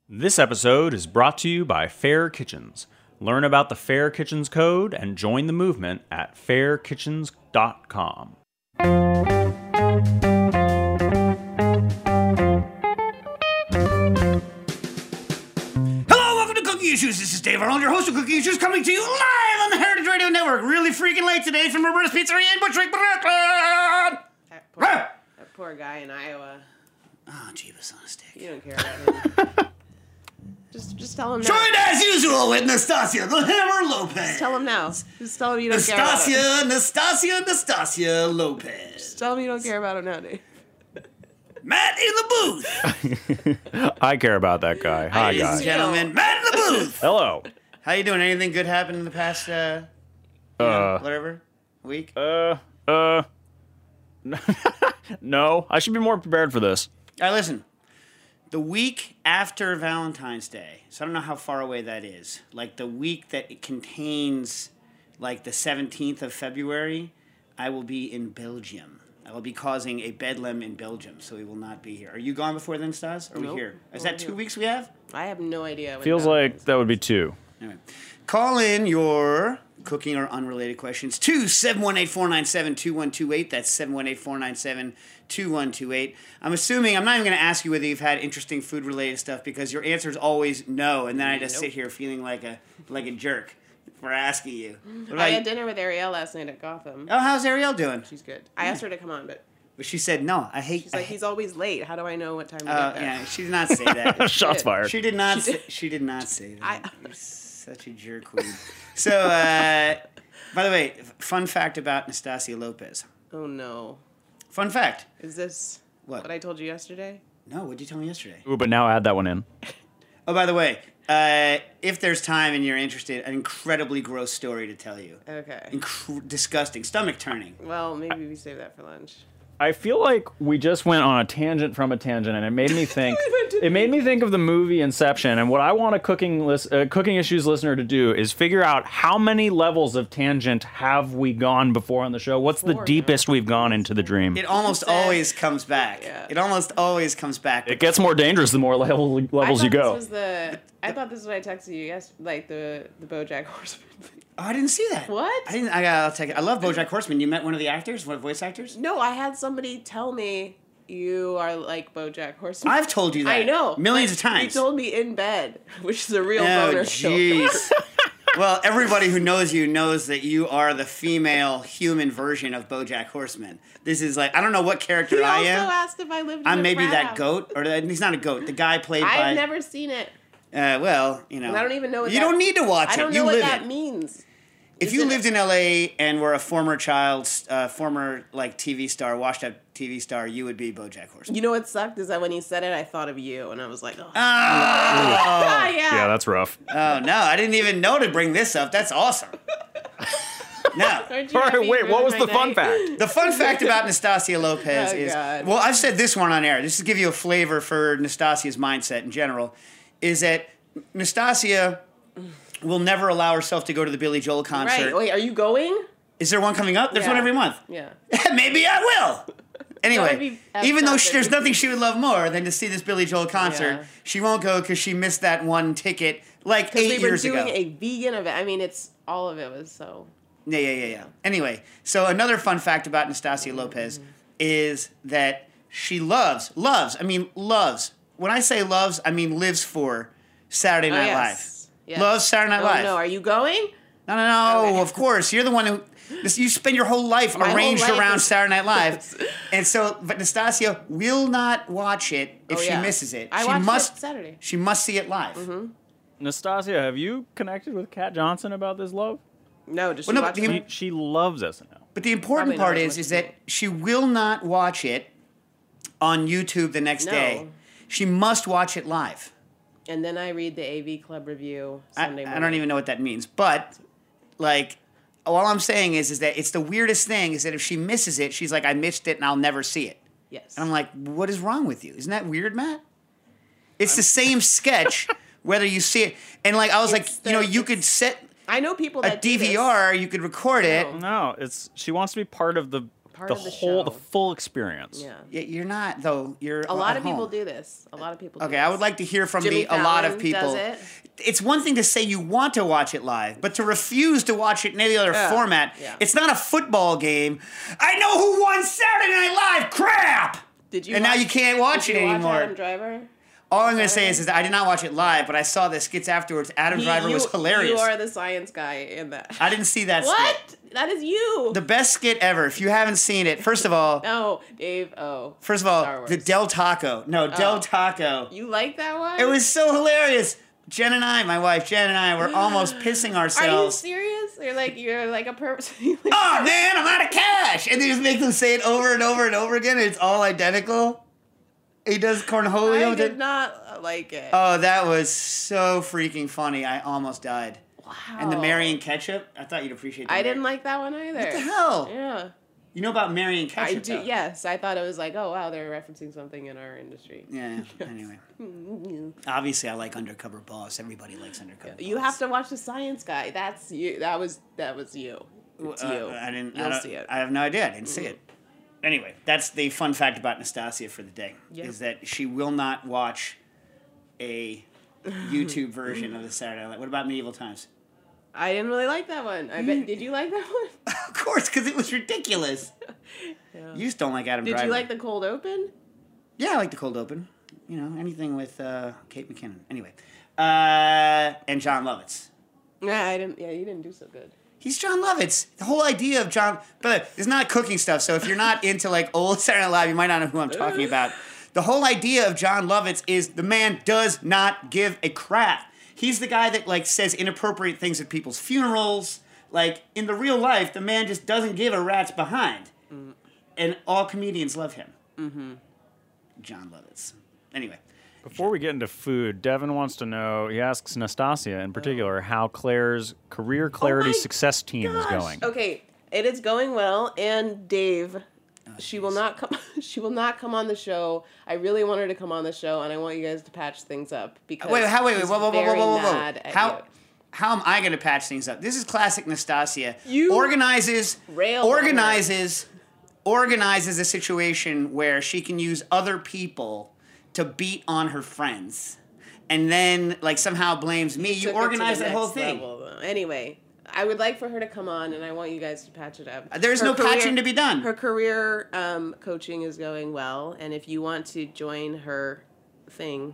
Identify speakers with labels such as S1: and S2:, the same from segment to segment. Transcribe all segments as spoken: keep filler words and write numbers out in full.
S1: This episode is brought to you by Fair Kitchens. Learn about the Fair Kitchens Code and join the movement at fair kitchens dot com.
S2: Hello, welcome to Cooking Issues. This is Dave Arnold, your host of Cooking Issues, coming to you live on the Heritage Radio Network. Really freaking late today from Roberta's Pizzeria in Bushwick, Brooklyn.
S3: That poor, that poor guy in Iowa.
S2: Oh, Jeebus on a stick.
S3: You don't care about him. just, just tell him now.
S2: Joined as usual with Nastasia, the Hammer Lopez.
S3: Just tell him now. Just tell him you don't care about him.
S2: Nastasia, Nastasia, Nastasia Lopez.
S3: Just tell him you don't care about him now, Dave.
S2: Matt in the booth.
S1: I care about that guy. Hi,
S2: Ladies and
S1: guys.
S2: gentlemen, Matt in the booth.
S1: Hello.
S2: How you doing? Anything good happened in the past, uh, you know,
S1: Uh,
S2: whatever, week?
S1: uh, uh, no. I should be more prepared for this.
S2: All right, listen. The week after Valentine's Day, so I don't know how far away that is, like the week that it contains, like the seventeenth of February, I will be in Belgium. I will be causing a bedlam in Belgium, so we will not be here. Are you gone before then, Stas? Are we
S3: Nope.
S2: here? Is
S3: We're
S2: that two
S3: here.
S2: weeks we have?
S3: I have no idea. What
S1: Feels
S3: that
S1: like
S3: is.
S1: that would be two.
S2: Anyway, call in your cooking or unrelated questions to seven one eight, four nine seven, two one two eight. That's seven one eight, four nine seven, two one two eight. I'm assuming, I'm not even going to ask you whether you've had interesting food-related stuff because your answer is always no, and then I just
S3: Nope.
S2: sit here feeling like a like a jerk for asking you. What about
S3: I
S2: you?
S3: had dinner with Ariel last night at Gotham.
S2: Oh, how's Ariel doing?
S3: She's good. I asked her to come on, but
S2: But she said no. I hate.
S3: she's
S2: I
S3: like,
S2: hate-
S3: he's always late. How do I know what time to
S2: Uh,
S3: get there?
S2: yeah, she did not say that.
S1: Shots
S3: did.
S1: fired.
S2: She did not.
S3: She
S2: say,
S3: did.
S2: she did not say that.
S3: I-
S2: You're such a jerk queen. So, uh, by the way, f- fun fact about Nastasia Lopez.
S3: Oh, no.
S2: Fun fact.
S3: Is this
S2: What?
S3: what I told you yesterday?
S2: No, what did you tell me yesterday?
S1: Ooh, but now add that one in.
S2: Oh, by the way, uh, if there's time and you're interested, an incredibly gross story to tell you.
S3: Okay.
S2: Inc- disgusting, stomach turning.
S3: Well, maybe we save that for lunch.
S1: I feel like we just went on a tangent from a tangent, and it made me think.
S3: We went to-
S1: It made me think of the movie Inception, and what I want a cooking list, uh, cooking issues listener to do is figure out how many levels of tangent have we gone before on the show. What's the
S3: Four,
S1: deepest we've gone into the dream?
S2: It almost
S3: Sad.
S2: always comes back.
S3: Yeah.
S2: It almost always comes back.
S1: It gets more dangerous the more level, levels
S3: I
S1: you
S3: thought
S1: go.
S3: This was the, I thought this is what I texted you yes, like the the BoJack Horseman.
S2: Oh, I didn't see that.
S3: What?
S2: I didn't. I got. I'll take it. I love BoJack Horseman. You met one of the actors, one of the voice actors.
S3: No, I had somebody tell me you are like BoJack Horseman.
S2: I've told you that.
S3: I know
S2: millions
S3: like,
S2: of times.
S3: He told me in bed, which is a real
S2: Oh,
S3: boner
S2: jeez. Well, everybody who knows you knows that you are the female human version of BoJack Horseman. This is like I don't know what character
S3: He
S2: I
S3: also
S2: am.
S3: asked if I lived. In
S2: I'm
S3: a
S2: maybe
S3: frat
S2: that
S3: house.
S2: goat, or the, he's not a goat. The guy played
S3: I've
S2: by.
S3: never seen it.
S2: Uh, well, you know.
S3: And I don't even know what
S2: you
S3: that,
S2: don't need to watch
S3: I
S2: it.
S3: don't
S2: you
S3: know what
S2: live
S3: that
S2: it.
S3: means.
S2: If
S3: Is
S2: you
S3: it-
S2: lived in L A and were a former child, uh, former like T V star, washed up T V star, you would be BoJack Horseman.
S3: You know what sucked is that when he said it, I thought of you, and I was like, oh,
S2: Oh,
S3: ah, yeah.
S1: Yeah, that's rough.
S2: oh no! I didn't even know to bring this up. That's awesome. Now,
S3: Aren't you
S1: All right,
S3: happy you
S1: wait, what was
S3: ruined
S1: the
S3: my
S1: fun
S3: night?
S1: fact?
S2: the fun fact about Nastasia Lopez
S3: Oh,
S2: is,
S3: God.
S2: well, I've said this one on air, just to give you a flavor for Nastasia's mindset in general, is that Nastasia will never allow herself to go to the Billy Joel concert.
S3: Right. Wait, are you going?
S2: Is there one coming up? There's
S3: Yeah.
S2: one every month.
S3: Yeah.
S2: Maybe I will.
S3: That
S2: Anyway,
S3: would be
S2: even though
S3: fantastic.
S2: she, there's nothing she would love more than to see this Billy Joel concert,
S3: Yeah.
S2: she won't go because she missed that one ticket like
S3: Because
S2: eight
S3: we were
S2: years
S3: doing
S2: ago.
S3: a vegan event. I mean, it's all of it was so.
S2: Yeah, yeah, yeah, yeah. Anyway, so another fun fact about Nastasia Lopez
S3: Mm-hmm.
S2: is that she loves, loves, I mean, loves. When I say loves, I mean lives for Saturday Night
S3: oh,
S2: Live.
S3: yes. Yes.
S2: Loves Saturday Night
S3: oh,
S2: Live.
S3: No, are you going?
S2: No, no, no,
S3: Okay.
S2: of course. You're the one who, this, you spend your whole life
S3: My whole
S2: arranged
S3: life
S2: around
S3: is-
S2: Saturday Night Live.
S3: Yes.
S2: And so, but Nastasia will not watch it if
S3: Oh,
S2: she
S3: yeah.
S2: misses it.
S3: I
S2: she
S3: watched
S2: must,
S3: it Saturday.
S2: She must see it live.
S3: Mm-hmm.
S1: Nastasia, have you connected with Kat Johnson about this love?
S3: No, just
S2: Well,
S3: you
S2: no,
S3: watch
S2: do you-
S3: it?
S1: She, she loves S N L.
S2: But the important
S3: Probably not
S2: part
S3: as
S2: is,
S3: much
S2: is
S3: as
S2: that
S3: me.
S2: she will not watch it on YouTube the next
S3: No.
S2: day. She must watch it live.
S3: And then I read the A V Club review
S2: I,
S3: Sunday morning.
S2: I don't even know what that means, but like, all I'm saying is, is that it's the weirdest thing. Is that if she misses it, she's like, I missed it, and I'll never see it.
S3: Yes.
S2: And I'm like, what is wrong with you? Isn't that weird, Matt? It's the same sketch, whether you see it. And like, I was like,
S3: It's
S2: you know,
S3: the-
S2: you could
S3: it's-
S2: set
S3: I know people
S2: a
S3: that do
S2: D V R, you could record it.
S3: No.
S1: No, it's she wants to be part of the
S3: part
S1: the
S3: of the
S1: whole,
S3: show.
S1: the full experience.
S3: Yeah.
S2: Yeah, you're not though. You're
S3: A lot
S2: at
S3: of people
S2: home.
S3: do this. A lot of people. Do
S2: Okay,
S3: this.
S2: I would like to hear from
S3: Jimmy
S2: the a lot of
S3: Fallon
S2: people.
S3: does it.
S2: It's one thing to say you want to watch it live, but to refuse to watch it in any other
S3: Yeah,
S2: format.
S3: yeah.
S2: It's not a football game. I know who won Saturday Night Live. Crap.
S3: Did you?
S2: And now
S3: watch-
S2: you can't watch
S3: did
S2: it
S3: you watch
S2: anymore.
S3: Adam Driver?
S2: All I'm going to say is, is that I did not watch it live, but I saw the skits afterwards. Adam
S3: He-
S2: Driver
S3: you,
S2: was hilarious.
S3: You are the science guy in that.
S2: I didn't see that skit.
S3: What? That is you.
S2: The best skit ever. If you haven't seen it, first of all,
S3: no, Dave. Oh.
S2: first of
S3: Star
S2: all,
S3: Wars.
S2: the Del Taco. No, Del Taco.
S3: You like that one?
S2: It was so hilarious. Jen and I, my wife Jen and I, were almost pissing
S3: Are you
S2: ourselves.
S3: serious? You're like you're like a person.
S2: Oh man, I'm out of cash, and they just make them say it over and over and over again. And it's all identical. He does Cornholio.
S3: I did not like it.
S2: Oh, that was so freaking funny. I almost died.
S3: wow.
S2: And the Marion ketchup. I thought you'd appreciate. The
S3: I
S2: Mar-
S3: didn't like that one either.
S2: What the hell?
S3: Yeah.
S2: You know about Marion ketchup?
S3: I do.
S2: though.
S3: Yes, I thought it was like, oh wow, they're referencing something in our industry.
S2: Yeah. Anyway, obviously, I like Undercover Boss. Everybody likes Undercover Boss.
S3: You have to watch the Science Guy. That's you. That was that was you. It's
S2: Uh,
S3: you.
S2: I didn't.
S3: You'll
S2: I don't-
S3: see it.
S2: I have no idea. I didn't see it. Anyway, that's the fun fact about Nastasia for the day.
S3: Yep.
S2: Is that she will not watch a YouTube version of the Saturday Night Live. What about Medieval Times?
S3: I didn't really like that one. I bet. Did you like that one?
S2: Of course, because it was ridiculous.
S3: Yeah.
S2: You just don't like Adam
S3: Did
S2: Driver.
S3: you like the cold open?
S2: Yeah, I like the cold open. You know, anything with uh, Kate McKinnon. Anyway, uh, and John Lovitz.
S3: Yeah, I didn't. Yeah, you didn't do so good.
S2: He's John Lovitz. The whole idea of John, but it's not cooking stuff. So if you're not into like old Saturday Night Live, you might not know who I'm talking about. The whole idea of John Lovitz is the man does not give a crap. He's the guy that like says inappropriate things at people's funerals. Like in the real life, the man just doesn't give a rat's behind, mm. and all comedians love him. Mm-hmm. John Lovitz. Anyway.
S1: Before we get into food, Devin wants to know, he asks Nastasia in particular, how Claire's Career Clarity
S3: Oh my
S1: Success Team
S3: Gosh.
S1: is going.
S3: Okay, it is going well, and Dave, she will not come. She will not come on the show. I really want her to come on the show, and I want you guys to patch things up because
S2: Wait, how, wait, wait,
S3: she's
S2: whoa, whoa, whoa, whoa,
S3: very
S2: whoa, whoa,
S3: mad at
S2: How,
S3: you.
S2: how am I going to patch things up? This is classic Nastasia.
S3: You
S2: organizes,
S3: railed on her.
S2: organizes, organizes a situation where she can use other people to beat on her friends, and then like somehow blames me. You
S3: Took it to
S2: organized
S3: the
S2: that whole
S3: next
S2: thing.
S3: level, though. Anyway, I would like for her to come on, and I want you guys to patch it up.
S2: There's
S3: Her
S2: no patching to be done.
S3: Her career um, coaching is going well, and if you want to join her thing,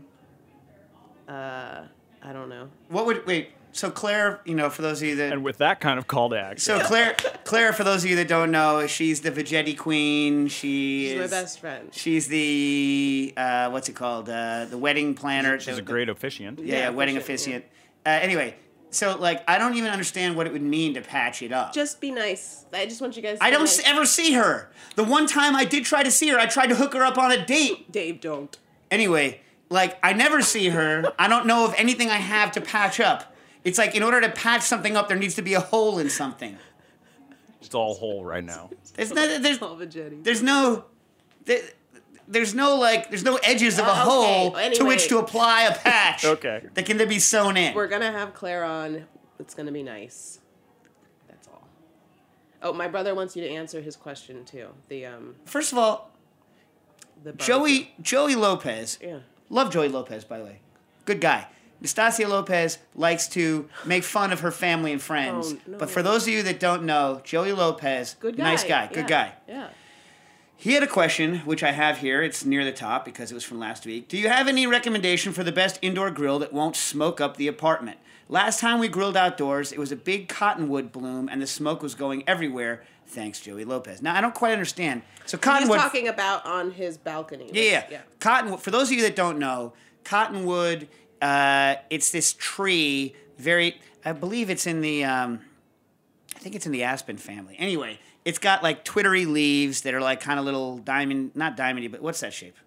S3: uh, I don't know.
S2: What would wait? So Claire, you know, for those of you that
S1: And with that kind of call to action.
S2: so Claire, Claire, for those of you that don't know, she's the Vegetti Queen. She
S3: She's
S2: is
S3: my best friend.
S2: She's the uh, what's it called? Uh, the wedding planner.
S1: She's
S2: the-
S1: a great officiant.
S2: Yeah,
S3: Yeah,
S2: wedding
S3: officiant,
S2: officiant. Uh, anyway, so like I don't even understand what it would mean to patch it up.
S3: Just be nice. I just want you guys to
S2: I
S3: be
S2: don't
S3: nice.
S2: s- ever see her. The one time I did try to see her, I tried to hook her up on a date.
S3: Dave, don't.
S2: Anyway, like I never see her. I don't know of anything I have to patch up. It's like in order to patch something up, there needs to be a hole in something.
S1: It's all whole right now.
S2: There's no, there's,
S3: All Vegetti.
S2: there's no, there, there's no like, there's no edges of a
S3: Uh, okay,
S2: hole to
S3: anyway.
S2: which to apply a patch.
S1: Okay.
S2: That can then be sewn in.
S3: We're gonna have Claire on. It's gonna be nice. That's all. Oh, my brother wants you to answer his question too. The um.
S2: First of all,
S3: The barbecue.
S2: Joey Joey Lopez.
S3: Yeah.
S2: Love Joey Lopez, by the way. Good guy. Nastasia Lopez likes to make fun of her family and friends.
S3: Oh, no.
S2: But for those of you that don't know, Joey Lopez,
S3: Good guy.
S2: nice guy, good
S3: Yeah.
S2: guy.
S3: Yeah.
S2: He had a question, which I have here. It's near the top because it was from last week. Do you have any recommendation for the best indoor grill that won't smoke up the apartment? Last time we grilled outdoors, it was a big cottonwood bloom and the smoke was going everywhere. Thanks, Joey Lopez. Now, I don't quite understand. So
S3: He's
S2: cottonwood...
S3: talking about on his balcony.
S2: Yeah, yeah.
S3: yeah.
S2: Cottonwood. For those of you that don't know, cottonwood. Uh, it's this tree. Very. I believe it's in the. Um, I think it's in the aspen family. Anyway, it's got like twittery leaves that are like kind of little diamond, not diamondy, but what's that shape?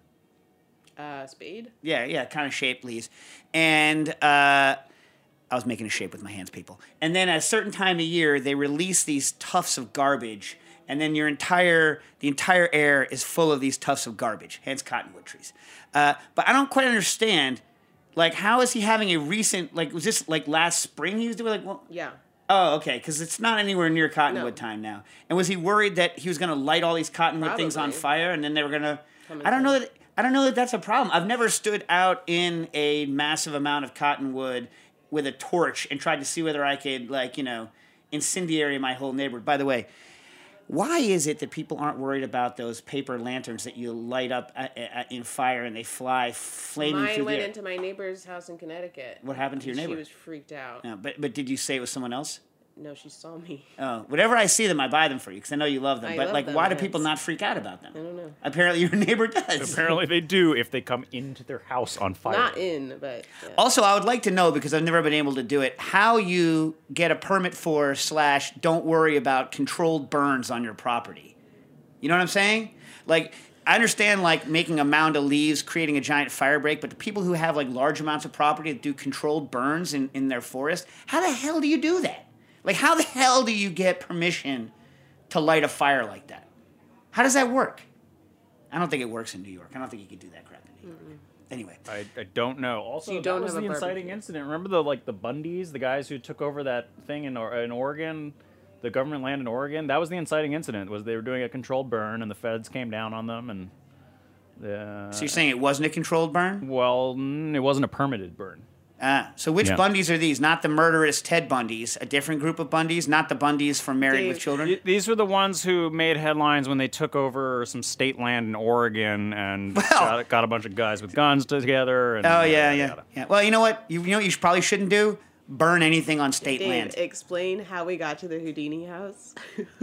S3: Uh, spade.
S2: Yeah, yeah, kind of shaped leaves. And uh, I was making a shape with my hands, people. And then at a certain time of year, they release these tufts of garbage, and then your entire the entire air is full of these tufts of garbage. Hence, cottonwood trees. Uh, but I don't quite understand. Like, how is he having a recent? Like, was this like last spring he was doing? Like, well,
S3: Yeah.
S2: Oh, okay, because it's not anywhere near Cottonwood
S3: No.
S2: time now. And was he worried that he was going to light all these Cottonwood things on
S3: Probably.
S2: fire, and then they were going to?
S3: Come
S2: I don't know
S3: inside.
S2: that. I don't know that that's a problem. I've never stood out in a massive amount of cottonwood with a torch and tried to see whether I could, like, you know, incendiary my whole neighborhood. By the way, why is it that people aren't worried about those paper lanterns that you light up uh, uh, in fire and they fly flaming
S3: Mine
S2: through
S3: went
S2: the air?
S3: into my neighbor's house in Connecticut.
S2: What happened to your neighbor?
S3: She was freaked out.
S2: No, but but did you say it was someone else?
S3: No, she saw me.
S2: Oh, whenever I see them, I buy them for you because I know you love them.
S3: I
S2: but
S3: love
S2: like,
S3: them,
S2: why do
S3: yes.
S2: people not freak out about them?
S3: I don't know.
S2: Apparently, your neighbor does.
S1: Apparently they do if they come into their house on fire.
S3: Not in, but yeah.
S2: Also, I would like to know, because I've never been able to do it, how you get a permit for slash don't worry about controlled burns on your property. You know what I'm saying? Like, I understand, like, making a mound of leaves, creating a giant fire break, but the people who have, like, large amounts of property that do controlled burns in, in their forest, how the hell do you do that? Like, how the hell do you get permission to light a fire like that? How does that work? I don't think it works in New York. I don't think you could do that crap in New York. Anyway.
S1: I, I don't know. Also,
S3: You
S1: that
S3: don't
S1: was
S3: have
S1: the
S3: a
S1: inciting
S3: barbecue.
S1: incident. Remember the like the Bundys, the guys who took over that thing in Or- in Oregon, the government land in Oregon. That was the inciting incident. Was they were doing a controlled burn and the feds came down on them and. Uh,
S2: So you're saying it wasn't a controlled burn?
S1: well, mm, it wasn't a permitted burn.
S2: Ah, so which
S1: Yeah.
S2: Bundys are these? Not the murderous Ted Bundys, a different group of Bundys, not the Bundys from Married with
S3: Dave.
S2: Children.
S1: Y- These were the ones who made headlines when they took over some state land in Oregon and
S2: Well-
S1: got, got a bunch of guys with guns together. And
S2: Oh
S1: yada,
S2: yeah,
S1: yada,
S2: yeah,
S1: yada.
S2: yeah. Well, you know what? You, you know what you should, probably shouldn't do? Burn anything on state
S3: Dave,
S2: land.
S3: explain how we got to the Houdini house.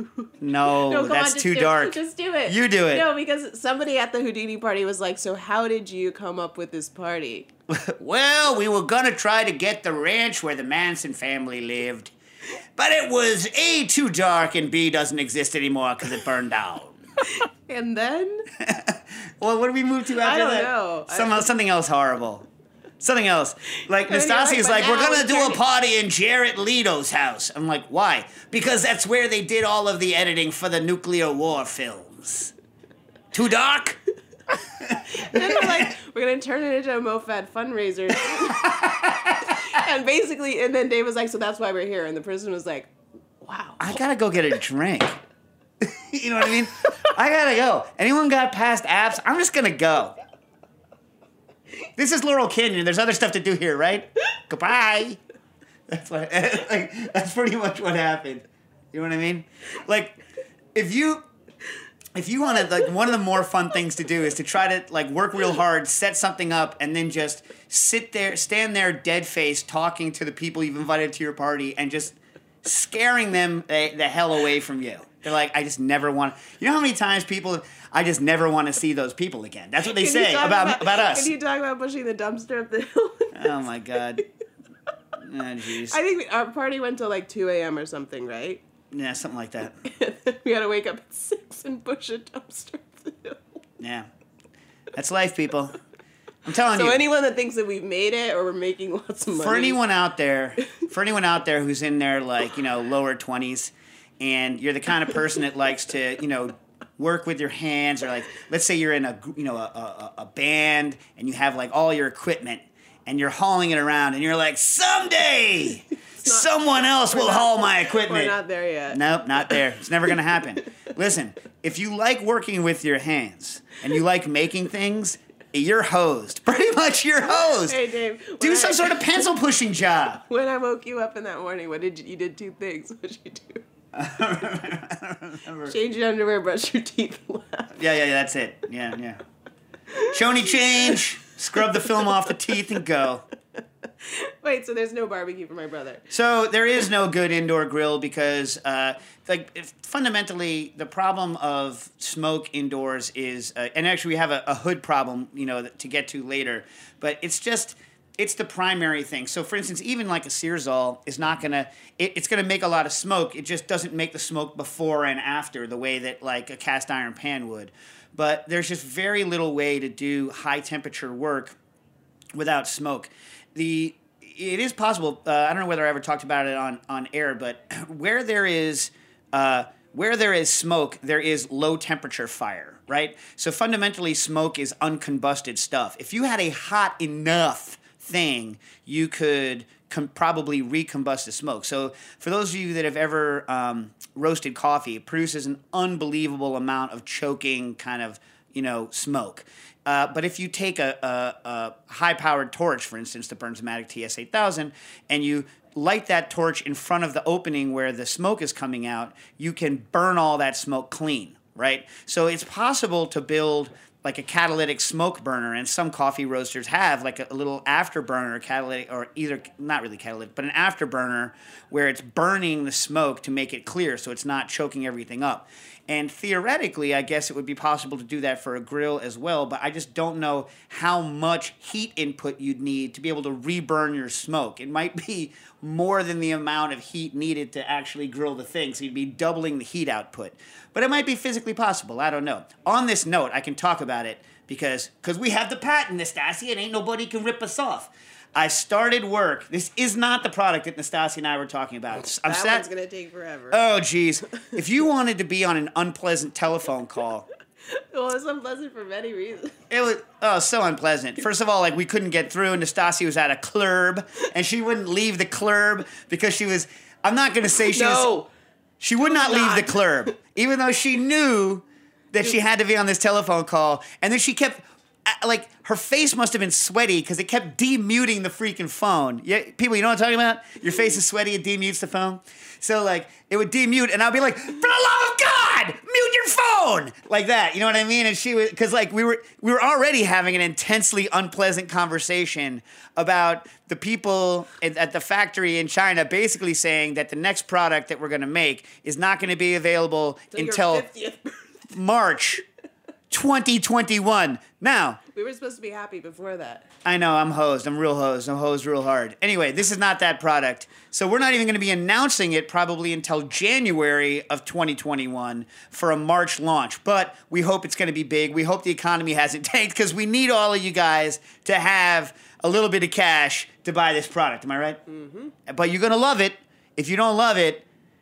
S2: No,
S3: No, come
S2: that's
S3: on, just
S2: too
S3: do,
S2: dark.
S3: Just do it.
S2: You do it.
S3: No, because somebody at the Houdini party was like, "So how did you come up with this party?"
S2: Well, we were gonna try to get the ranch where the Manson family lived, but it was A, too dark, and B, doesn't exist anymore because it burned down.
S3: And then
S2: Well, what did we move to after
S3: don't
S2: that?
S3: know.
S2: Some,
S3: I-
S2: something else horrible. Something else. Like,
S3: And you're
S2: Nastasi
S3: like,
S2: is
S3: but
S2: like, we're
S3: now
S2: going to
S3: we
S2: do
S3: turn
S2: a
S3: it-
S2: party in Jared Leto's house. I'm like, why? Because that's where they did all of the editing for the nuclear war films. Too dark?
S3: then I'm like, we're gonna turn it into a MoFad fundraiser. And basically, and then Dave was like, "So that's why we're here." And the person was like, "Wow."
S2: I got to go get a drink. You know what I mean? I got to go. Anyone got past apps? I'm just going to go. This is Laurel Canyon. There's other stuff to do here, right? Goodbye. That's what. Like, that's pretty much what happened. You know what I mean? Like, if you, if you want to, like, one of the more fun things to do is to try to like work real hard, set something up, and then just sit there, stand there, dead faced, talking to the people you've invited to your party, and just scaring them the, the hell away from you. They're like, I just never want. You know how many times people, I just never want to see those people again. That's what they
S3: Can you
S2: say
S3: talk
S2: about about us.
S3: Can you talk about pushing the dumpster up the hill?
S2: Oh my god. Oh jeez.
S3: I think our party went till like two a.m. or something, right?
S2: Yeah, something like that.
S3: We had to wake up at six and push a dumpster up the hill.
S2: Yeah. That's life, people. I'm telling
S3: So
S2: you.
S3: anyone that thinks that we've made it or we're making lots of money,
S2: For anyone out there, for anyone out there who's in their like, you know, lower twenties and you're the kind of person that likes to, you know, work with your hands, or like, let's say you're in a, you know, a, a, a band and you have like all your equipment and you're hauling it around and you're like, someday someone else will haul my equipment.
S3: we're not there yet.
S2: Nope, not there. It's never going to happen. Listen, if you like working with your hands and you like making things, you're hosed. Pretty much you're hosed.
S3: Hey Dave,
S2: Do
S3: when
S2: some
S3: I-
S2: sort of pencil pushing job.
S3: When I woke you up in that morning, what did you, you did two things? What did you do? Change your underwear, brush your teeth, laugh.
S2: Yeah, yeah, yeah, that's it. Yeah, yeah. Shoney change, scrub the film off the teeth and go.
S3: Wait, so there's no barbecue for my brother.
S2: So there is no good indoor grill because, uh, like, if fundamentally the problem of smoke indoors is, uh, and actually we have a, a hood problem, you know, to get to later, but it's just, it's the primary thing. So, for instance, even like a Searsol is not gonna, it, it's gonna make a lot of smoke. It just doesn't make the smoke before and after the way that like a cast iron pan would. But there's just very little way to do high temperature work without smoke. The it is possible. Uh, I don't know whether I ever talked about it on, on air, but where there is uh, where there is smoke, there is low temperature fire, right? So fundamentally, smoke is uncombusted stuff. If you had a hot enough thing, you could com- probably recombust the smoke. So for those of you that have ever um, roasted coffee, it produces an unbelievable amount of choking kind of, you know, smoke. Uh, but if you take a, a, a high-powered torch, for instance, the Bernzomatic T S eight thousand, and you light that torch in front of the opening where the smoke is coming out, you can burn all that smoke clean, right? So it's possible to build like a catalytic smoke burner, and some coffee roasters have like a, a little afterburner catalytic, or either not really catalytic, but an afterburner where it's burning the smoke to make it clear so it's not choking everything up. And theoretically, I guess it would be possible to do that for a grill as well, but I just don't know how much heat input you'd need to be able to reburn your smoke. It might be more than the amount of heat needed to actually grill the thing, so you'd be doubling the heat output. But it might be physically possible. I don't know. On this note, I can talk about it because cause we have the patent, Nastasia, and ain't nobody can rip us off. I started work. This is not the product that Nastasia and I were talking about. I'm
S3: that
S2: sat-
S3: one's going to take forever.
S2: Oh, geez. If you wanted to be on an unpleasant telephone call...
S3: Well, it's unpleasant for many reasons.
S2: It was oh so unpleasant. First of all, like we couldn't get through, and Nastasia was at a club, and she wouldn't leave the club because she was. I'm not going to say she
S3: no.
S2: was. She would not,
S3: not
S2: leave the club, even though she knew that she had to be on this telephone call, and then she kept. Like, her face must have been sweaty because it kept demuting the freaking phone. Yeah, people, you know what I'm talking about? Your face is sweaty, it demutes the phone. So, like, it would demute, and I'd be like, for the love of God, mute your phone! Like that, you know what I mean? And she was, because, like, we were we were already having an intensely unpleasant conversation about the people at, at the factory in China basically saying that the next product that we're going to make is not going to be available
S3: So
S2: until
S3: your fiftieth birthday.
S2: March twenty twenty-one. Now,
S3: We were supposed to be happy before that.
S2: I know, I'm hosed. I'm real hosed. I'm hosed real hard. Anyway, this is not that product. So we're not even going to be announcing it probably until January of twenty twenty-one for a March launch. But we hope it's going to be big. We hope the economy hasn't tanked because we need all of you guys to have a little bit of cash to buy this product. Am I right? Mm-hmm. But you're going to love it. If you don't love it,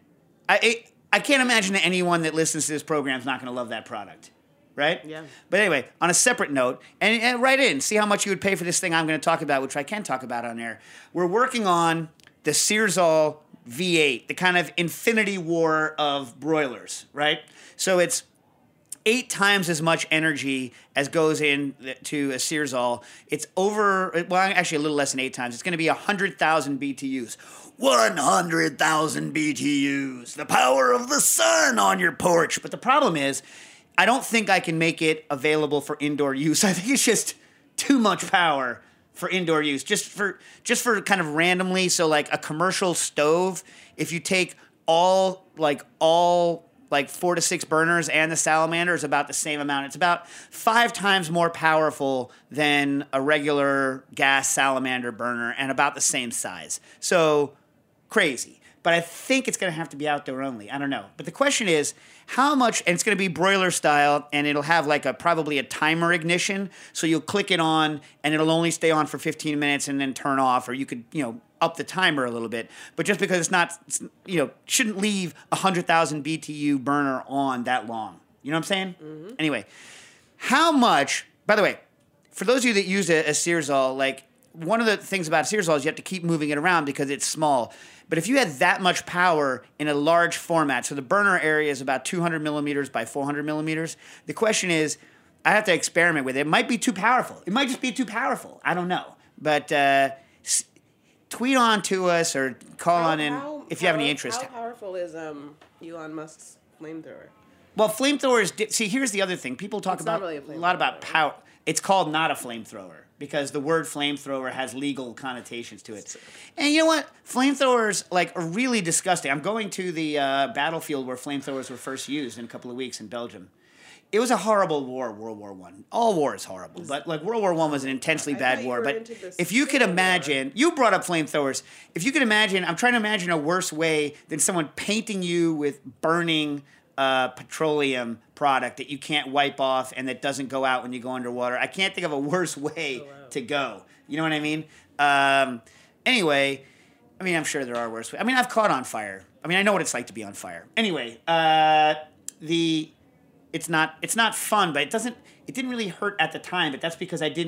S2: I, it, I can't imagine that anyone that listens to this program is not going to love that product. Right?
S3: Yeah.
S2: But anyway, on a separate note, and, and write in, see how much you would pay for this thing I'm going to talk about, which I can talk about on air. We're working on the Searsall V eight, the kind of Infinity War of broilers, right? So it's eight times as much energy as goes into a Searsall. It's over, well, actually a little less than eight times. It's going to be one hundred thousand B T Us. one hundred thousand B T Us. The power of the sun on your porch. But the problem is, I don't think I can make it available for indoor use. I think it's just too much power for indoor use. Just for just for kind of randomly, so like a commercial stove, if you take all like all like four to six burners and the salamander is about the same amount. It's about five times more powerful than a regular gas salamander burner and about the same size. So crazy. But I think it's going to have to be outdoor only. I don't know. But the question is, how much, and it's going to be broiler style, and it'll have like a probably a timer ignition. So you'll click it on, and it'll only stay on for fifteen minutes and then turn off, or you could, you know, up the timer a little bit. But just because it's not, it's, you know, shouldn't leave a one hundred thousand B T U burner on that long. You know what I'm saying? Mm-hmm. Anyway, how much, by the way, for those of you that use a, a Searsall, like, one of the things about Searsall is you have to keep moving it around because it's small. But if you had that much power in a large format, so the burner area is about two hundred millimeters by four hundred millimeters, the question is, I have to experiment with it. It might be too powerful. It might just be too powerful. I don't know. But uh, s- tweet on to us or call
S3: How-
S2: on in
S3: how-
S2: if you have
S3: how-
S2: any interest.
S3: How powerful is um, Elon Musk's flamethrower?
S2: Well, flamethrowers, di- see, here's the other thing. People talk
S3: It's not
S2: about
S3: really a
S2: a lot about
S3: flamethrower.
S2: power. It's called not a flamethrower because the word flamethrower has legal connotations to it. And you know what? Flamethrowers like are really disgusting. I'm going to the uh, battlefield where flamethrowers were first used in a couple of weeks in Belgium. It was a horrible war, World War One. All war is horrible, but like World War One was an intensely
S3: I
S2: bad
S3: thought you
S2: war.
S3: were
S2: But
S3: into the
S2: if you could
S3: Civil War.
S2: imagine, you brought up flamethrowers. If you could imagine, I'm trying to imagine a worse way than someone painting you with burning uh, petroleum product that you can't wipe off and that doesn't go out when you go underwater. I can't think of a worse way
S3: Oh, wow.
S2: to go. You know what I mean? Um, anyway, I mean, I'm sure there are worse ways. I mean, I've caught on fire. I mean, I know what it's like to be on fire. Anyway, uh, the it's not it's not fun, but it doesn't it didn't really hurt at the time. But that's because I didn't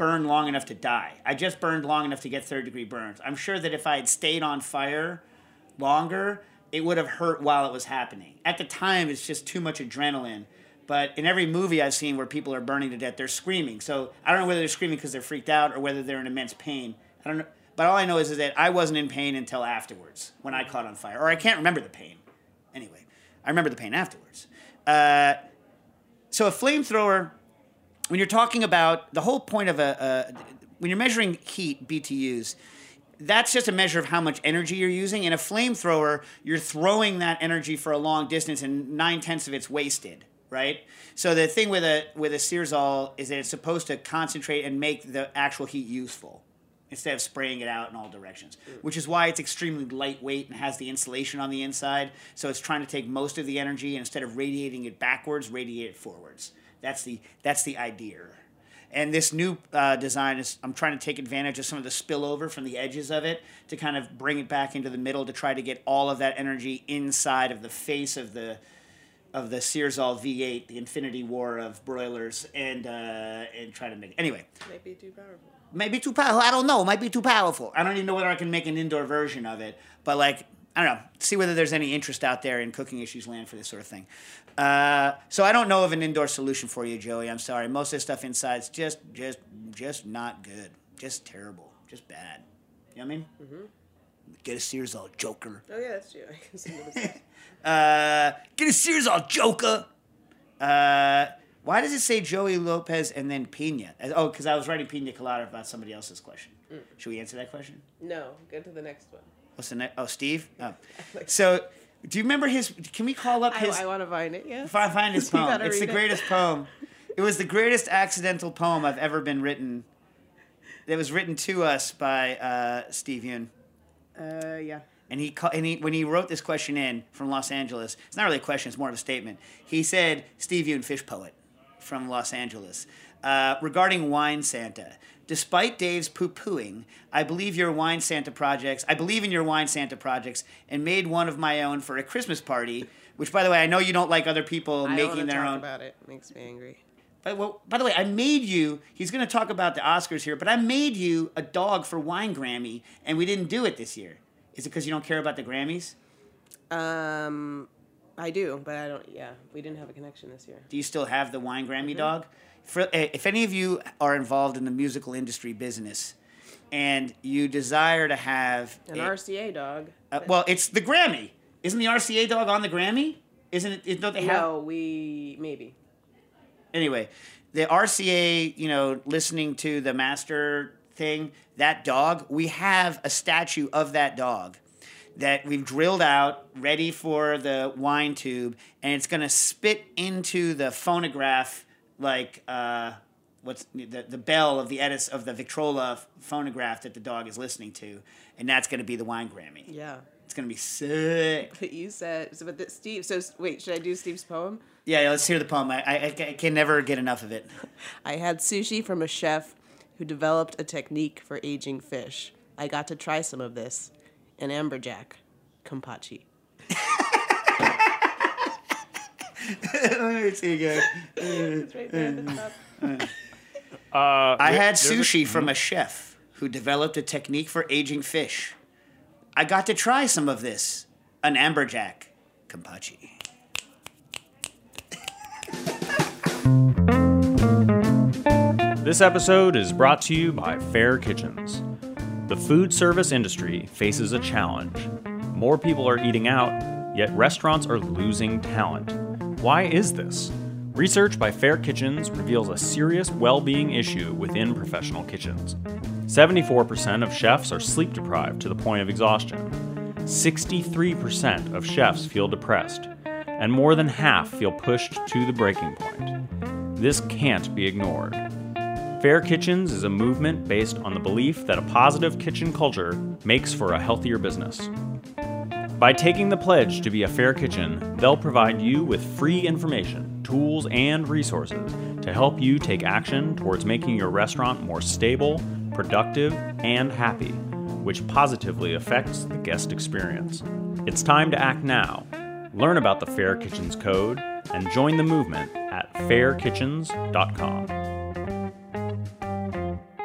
S2: burn long enough to die. I just burned long enough to get third degree burns. I'm sure that if I had stayed on fire longer, it would have hurt while it was happening. At the time, it's just too much adrenaline. But in every movie I've seen where people are burning to death, they're screaming. So I don't know whether they're screaming because they're freaked out or whether they're in immense pain. I don't know. But all I know is, is that I wasn't in pain until afterwards when I caught on fire. Or I can't remember the pain. Anyway, I remember the pain afterwards. Uh, so a flamethrower, when you're talking about the whole point of a, a when you're measuring heat, B T Us, that's just a measure of how much energy you're using. In a flamethrower, you're throwing that energy for a long distance, and nine-tenths of it's wasted, right? So the thing with a with a Searsol is that it's supposed to concentrate and make the actual heat useful instead of spraying it out in all directions, which is why it's extremely lightweight and has the insulation on the inside. So it's trying to take most of the energy, and instead of radiating it backwards, radiate it forwards. That's the that's the idea. And this new uh, design is, I'm trying to take advantage of some of the spillover from the edges of it to kind of bring it back into the middle to try to get all of that energy inside of the face of the of the Searsol V eight, the Infinity War of broilers, and uh, and try to make it. Anyway.
S3: Might be too powerful.
S2: Maybe too powerful. I don't know. It might be too powerful. I don't even know whether I can make an indoor version of it. But, like, I don't know. See whether there's any interest out there in Cooking Issues land for this sort of thing. Uh, so I don't know of an indoor solution for you, Joey. I'm sorry. Most of the stuff inside's just, just, just not good. Just terrible. Just bad. You know what I mean? Mm-hmm. Get a Searsol, Joker.
S3: Oh, yeah, that's true. I can see what it
S2: uh, Get a Searsol, Joker. Uh... Why does it say Joey Lopez and then Pina? Oh, because I was writing Pina Colada about somebody else's question. Mm. Should we answer that question?
S3: No. Go to the next one.
S2: What's the next? Oh, Steve? Oh. So, do you remember his... Can we call up his...
S3: I, I want to find it, yes.
S2: Find, find his poem. It's the greatest
S3: it.
S2: poem. It was the greatest accidental poem I've ever been written. It was written to us by uh, Steve Yoon.
S3: Uh, yeah.
S2: And he, and he, when he wrote this question in from Los Angeles, it's not really a question, it's more of a statement. He said, Steve Yoon, fish poet. From Los Angeles, uh, regarding Wine Santa. Despite Dave's poo-pooing, I believe your Wine Santa projects. I believe in your Wine Santa projects, and made one of my own for a Christmas party. Which, by the way, I know you don't like other people
S3: I
S2: making
S3: don't
S2: their
S3: talk
S2: own.
S3: About it. It makes me angry.
S2: But well, by the way, I made you. He's going to talk about the Oscars here, but I made you a dog for Wine Grammy, and we didn't do it this year. Is it because you don't care about the Grammys?
S3: Um. I do, but I don't, yeah, we didn't have a connection this year.
S2: Do you still have the Wine Grammy
S3: mm-hmm.
S2: dog? For, if any of you are involved in the musical industry business and you desire to have...
S3: An
S2: a,
S3: R C A dog.
S2: Uh, well, it's the Grammy. Isn't the R C A dog on the Grammy? Isn't it? Don't they have...
S3: No, we, maybe.
S2: Anyway, the R C A, you know, listening to the master thing, that dog, we have a statue of that dog that we've drilled out, ready for the wine tube, and it's going to spit into the phonograph, like uh, what's the the bell of the Edis of the Victrola phonograph that the dog is listening to, and that's going to be the Wine Grammy.
S3: Yeah,
S2: it's going to be sick.
S3: But you said so, but the, Steve. So wait, should I do Steve's poem?
S2: Yeah, let's hear the poem. I, I I can never get enough of it.
S3: I had sushi from a chef who developed a technique for aging fish. I got to try some of this. An amberjack, Kampachi.
S2: Let me see again.
S3: It's right there at the top.
S1: Uh,
S2: I
S1: there-
S2: had
S1: there's a-
S2: sushi from a chef who developed a technique for aging fish. I got to try some of this. An amberjack, Kampachi.
S1: This episode is brought to you by Fair Kitchens. The food service industry faces a challenge. More people are eating out, yet restaurants are losing talent. Why is this? Research by Fair Kitchens reveals a serious well-being issue within professional kitchens. seventy-four percent of chefs are sleep deprived to the point of exhaustion. sixty-three percent of chefs feel depressed, and more than half feel pushed to the breaking point. This can't be ignored. Fair Kitchens is a movement based on the belief that a positive kitchen culture makes for a healthier business. By taking the pledge to be a Fair Kitchen, they'll provide you with free information, tools, and resources to help you take action towards making your restaurant more stable, productive, and happy, which positively affects the guest experience. It's time to act now. Learn about the Fair Kitchens Code and join the movement at fair kitchens dot com.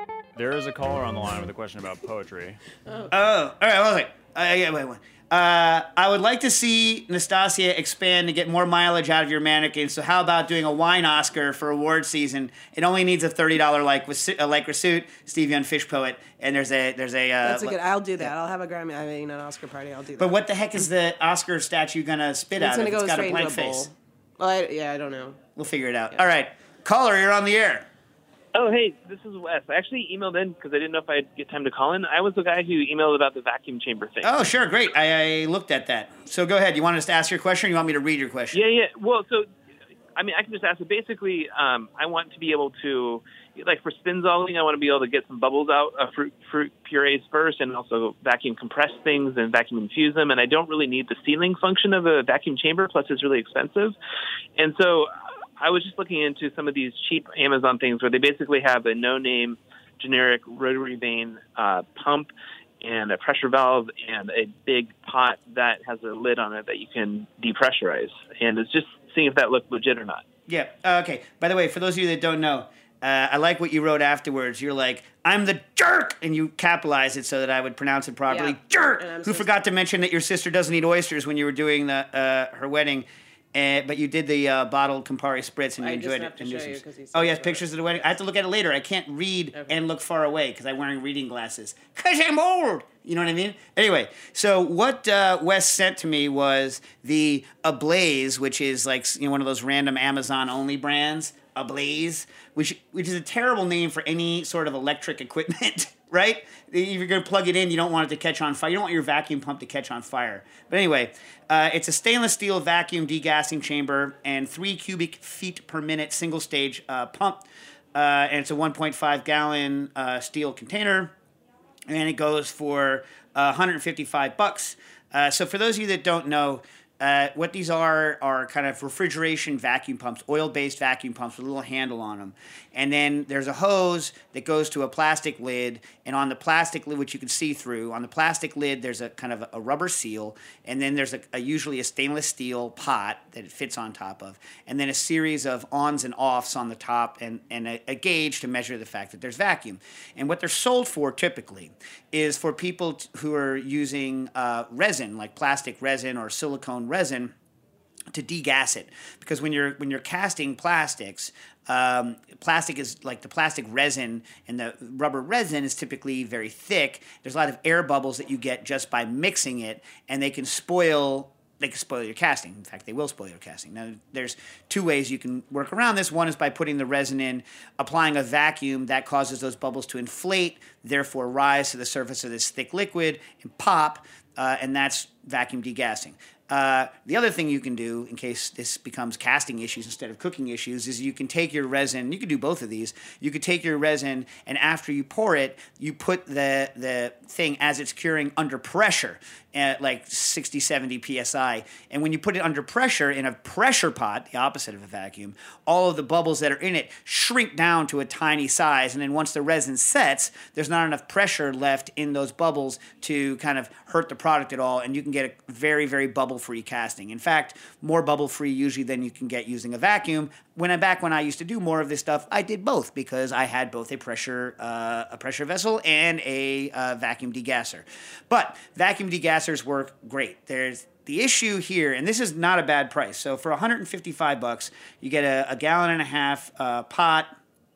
S1: caller on the line with a question about poetry.
S2: Oh, all right. Well, wait. Uh, yeah, wait, wait. Uh, I would like to see Nastasia expand to get more mileage out of your mannequin. So how about doing a wine Oscar for award season? It only needs a thirty dollar like with a lycra suit, Steve Young Fish Poet, and there's a there's a. Uh,
S3: That's a good. I'll do that. I'll have a Grammy. I mean, an Oscar party. I'll do that.
S2: But what the heck is the Oscar statue gonna spit
S3: it's
S2: out?
S3: Gonna
S2: If
S3: go
S2: it's got
S3: straight
S2: a blank
S3: into a bowl.
S2: face.
S3: Well, I, yeah, I don't know.
S2: We'll figure it out.
S3: Yeah.
S2: All right, caller, you're on the air.
S4: Oh, hey, this is Wes. I actually emailed in because I didn't know if I'd get time to call in. I was the guy who emailed about the vacuum chamber thing.
S2: Oh, sure, great. I, I looked at that. So go ahead. You want us to ask your question, or you want me to read your question?
S4: Yeah, yeah. Well, so, I mean, I can just ask it. Basically, um, I want to be able to, like for spinzalling, I want to be able to get some bubbles out of fruit, fruit purees first and also vacuum compress things and vacuum infuse them. And I don't really need the sealing function of a vacuum chamber, plus it's really expensive. And so I was just looking into some of these cheap Amazon things where they basically have a no-name generic rotary vane uh, pump and a pressure valve and a big pot that has a lid on it that you can depressurize. And it's just seeing if that looked legit or not.
S2: Yeah. Uh, okay. By the way, for those of you that don't know, uh, I like what you wrote afterwards. You're like, I'm the jerk, and you capitalize it so that I would pronounce it properly.
S3: Yeah.
S2: Jerk!
S3: And I'm
S2: Who
S3: so
S2: forgot to mention that your sister doesn't eat oysters when you were doing the uh, her wedding. Uh, but you did the uh, bottled Campari spritz and you
S3: I just
S2: enjoyed
S3: have
S2: it.
S3: to
S2: And
S3: show
S2: this
S3: you
S2: is-
S3: 'cause he said
S2: oh, yes,
S3: so.
S2: pictures of the wedding. I have to look at it later. I can't read
S3: Okay.
S2: and look far away because I'm wearing reading glasses. Because I'm old. You know what I mean? Anyway, so what uh, Wes sent to me was the Ablaze, which is like you know one of those random Amazon-only brands. Ablaze, which which is a terrible name for any sort of electric equipment, right? If you're going to plug it in, you don't want it to catch on fire. You don't want your vacuum pump to catch on fire. But anyway, uh, it's a stainless steel vacuum degassing chamber and three cubic feet per minute single stage uh, pump. Uh, and it's a one point five gallon uh, steel container. And it goes for uh, one hundred fifty-five bucks. Uh, so for those of you that don't know, uh, what these are are kind of refrigeration vacuum pumps, oil-based vacuum pumps with a little handle on them. And then there's a hose that goes to a plastic lid, and on the plastic lid, which you can see through, on the plastic lid there's a kind of a rubber seal, and then there's a, a usually a stainless steel pot that it fits on top of, and then a series of ons and offs on the top, and, and a, a gauge to measure the fact that there's vacuum. And what they're sold for typically is for people t- who are using uh, resin, like plastic resin or silicone resin, to degas it, because when you're when you're casting plastics, um, plastic is like the plastic resin, and the rubber resin is typically very thick. There's a lot of air bubbles that you get just by mixing it, and they can spoil. They can spoil your casting. In fact, they will spoil your casting. Now, there's two ways you can work around this. One is by putting the resin in, applying a vacuum that causes those bubbles to inflate, therefore rise to the surface of this thick liquid and pop, uh, and that's vacuum degassing. Uh, the other thing you can do, in case this becomes casting issues instead of cooking issues, is you can take your resin. You can do both of these. You could take your resin, and after you pour it, you put the the thing as it's curing under pressure at like sixty, seventy P S I. And when you put it under pressure in a pressure pot, the opposite of a vacuum, all of the bubbles that are in it shrink down to a tiny size. And then once the resin sets, there's not enough pressure left in those bubbles to kind of hurt the product at all. And you can get a very, very bubble-free casting. In fact, more bubble-free usually than you can get using a vacuum. When I back when I used to do more of this stuff, I did both because I had both a pressure uh, a pressure vessel and a uh, vacuum degasser. But vacuum degassers work great. There's the issue here, and this is not a bad price. So for one hundred fifty-five bucks, you get a, a gallon and a half uh, pot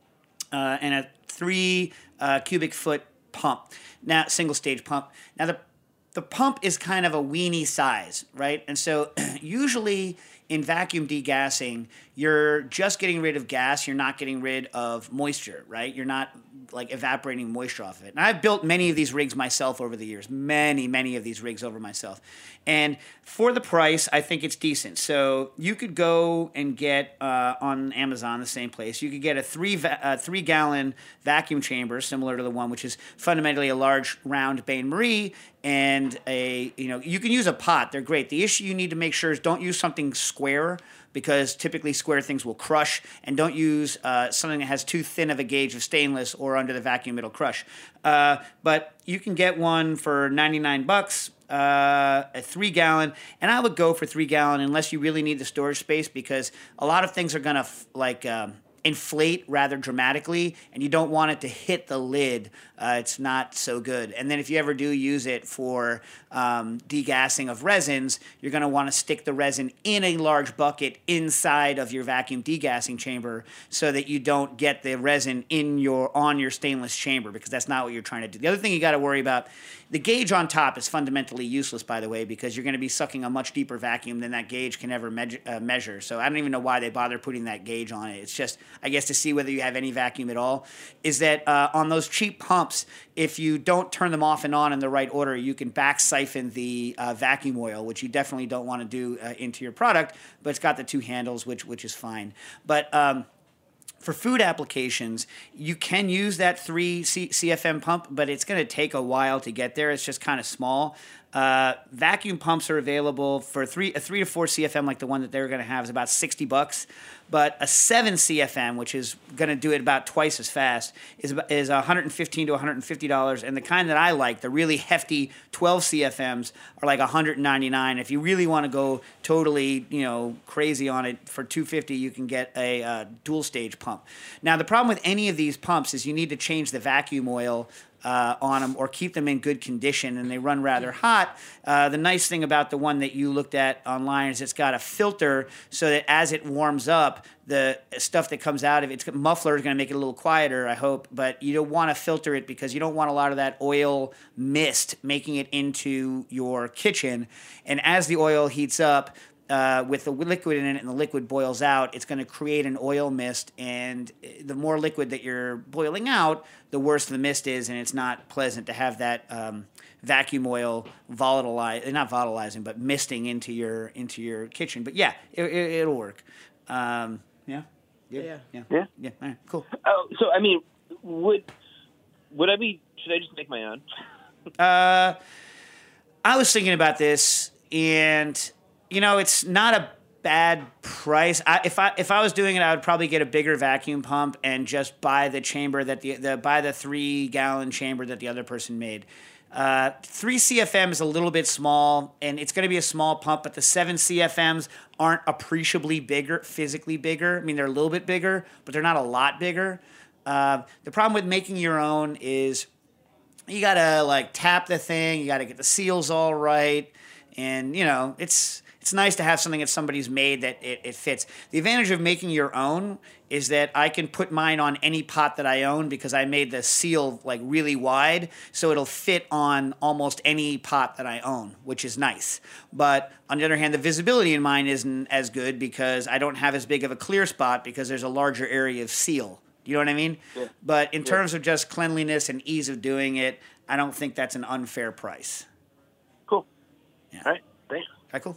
S2: uh, and a three uh, cubic foot pump. Now, single stage pump. Now the the pump is kind of a weenie size, right? And so usually in vacuum degassing, you're just getting rid of gas. You're not getting rid of moisture, right? You're not like evaporating moisture off of it. And I've built many of these rigs myself over the years, many, many of these rigs over myself. And for the price, I think it's decent. So you could go and get uh, on Amazon, the same place, you could get a three va- uh, three gallon vacuum chamber, similar to the one, which is fundamentally a large round Bain Marie, and a, you know, you can use a pot. They're great. The issue you need to make sure is don't use something square, because typically square things will crush, and don't use uh, something that has too thin of a gauge of stainless, or under the vacuum it'll crush. Uh, but you can get one for ninety-nine bucks, uh, a three gallon, and I would go for three gallon unless you really need the storage space, because a lot of things are gonna f- like um, inflate rather dramatically, and you don't want it to hit the lid. Uh, it's not so good. And then if you ever do use it for um, degassing of resins, you're going to want to stick the resin in a large bucket inside of your vacuum degassing chamber so that you don't get the resin in your on your stainless chamber, because that's not what you're trying to do. The other thing you got to worry about, the gauge on top is fundamentally useless, by the way, because you're going to be sucking a much deeper vacuum than that gauge can ever me- uh, measure. So I don't even know why they bother putting that gauge on it. It's just, I guess, to see whether you have any vacuum at all. Is that uh, on those cheap pumps, if you don't turn them off and on in the right order, you can back siphon the uh, vacuum oil, which you definitely don't want to do uh, into your product, but it's got the two handles, which which is fine. But um, for food applications, you can use that three C- CFM pump, but it's going to take a while to get there. It's just kind of small. Uh, vacuum pumps are available for three a three to four C F M, like the one that they're going to have, is about sixty bucks. But a seven C F M, which is going to do it about twice as fast, is about, is one hundred fifteen to one hundred fifty dollars. And the kind that I like, the really hefty twelve C F Ms, are like one hundred ninety-nine dollars. If you really want to go totally, you know, crazy on it, for two hundred fifty dollars, you can get a uh, dual stage pump. Now, the problem with any of these pumps is you need to change the vacuum oil Uh, on them or keep them in good condition, and they run rather hot. Uh, the nice thing about the one that you looked at online is it's got a filter so that as it warms up, the stuff that comes out of it, its muffler is going to make it a little quieter, I hope, but you don't want to filter it because you don't want a lot of that oil mist making it into your kitchen. And as the oil heats up, Uh, with the liquid in it and the liquid boils out, it's going to create an oil mist, and the more liquid that you're boiling out, the worse the mist is, and it's not pleasant to have that um, vacuum oil volatilize, not volatilizing, but misting into your into your kitchen. But yeah, it, it, it'll work. Um, yeah?
S3: Yeah.
S2: Yeah.
S4: Yeah.
S2: Yeah. All right, cool.
S4: Oh, so I mean, would would I be? Should I just make my own?
S2: Uh, I was thinking about this, and you know, it's not a bad price. I, if I if I was doing it, I would probably get a bigger vacuum pump and just buy the chamber that the the buy the three gallon chamber that the other person made. Uh, three C F M is a little bit small, and it's going to be a small pump. But the seven C F Ms aren't appreciably bigger, physically bigger. I mean, they're a little bit bigger, but they're not a lot bigger. Uh, the problem with making your own is you gotta like tap the thing, you gotta get the seals all right, and you know it's. It's nice to have something that somebody's made that it, it fits. The advantage of making your own is that I can put mine on any pot that I own because I made the seal like really wide, so it'll fit on almost any pot that I own, which is nice. But on the other hand, the visibility in mine isn't as good because I don't have as big of a clear spot because there's a larger area of seal. You know what I mean? Yeah. But in yeah. terms of just cleanliness and ease of doing it, I don't think that's an unfair price.
S4: Cool.
S2: Yeah.
S4: All right. Thanks.
S2: All right, cool.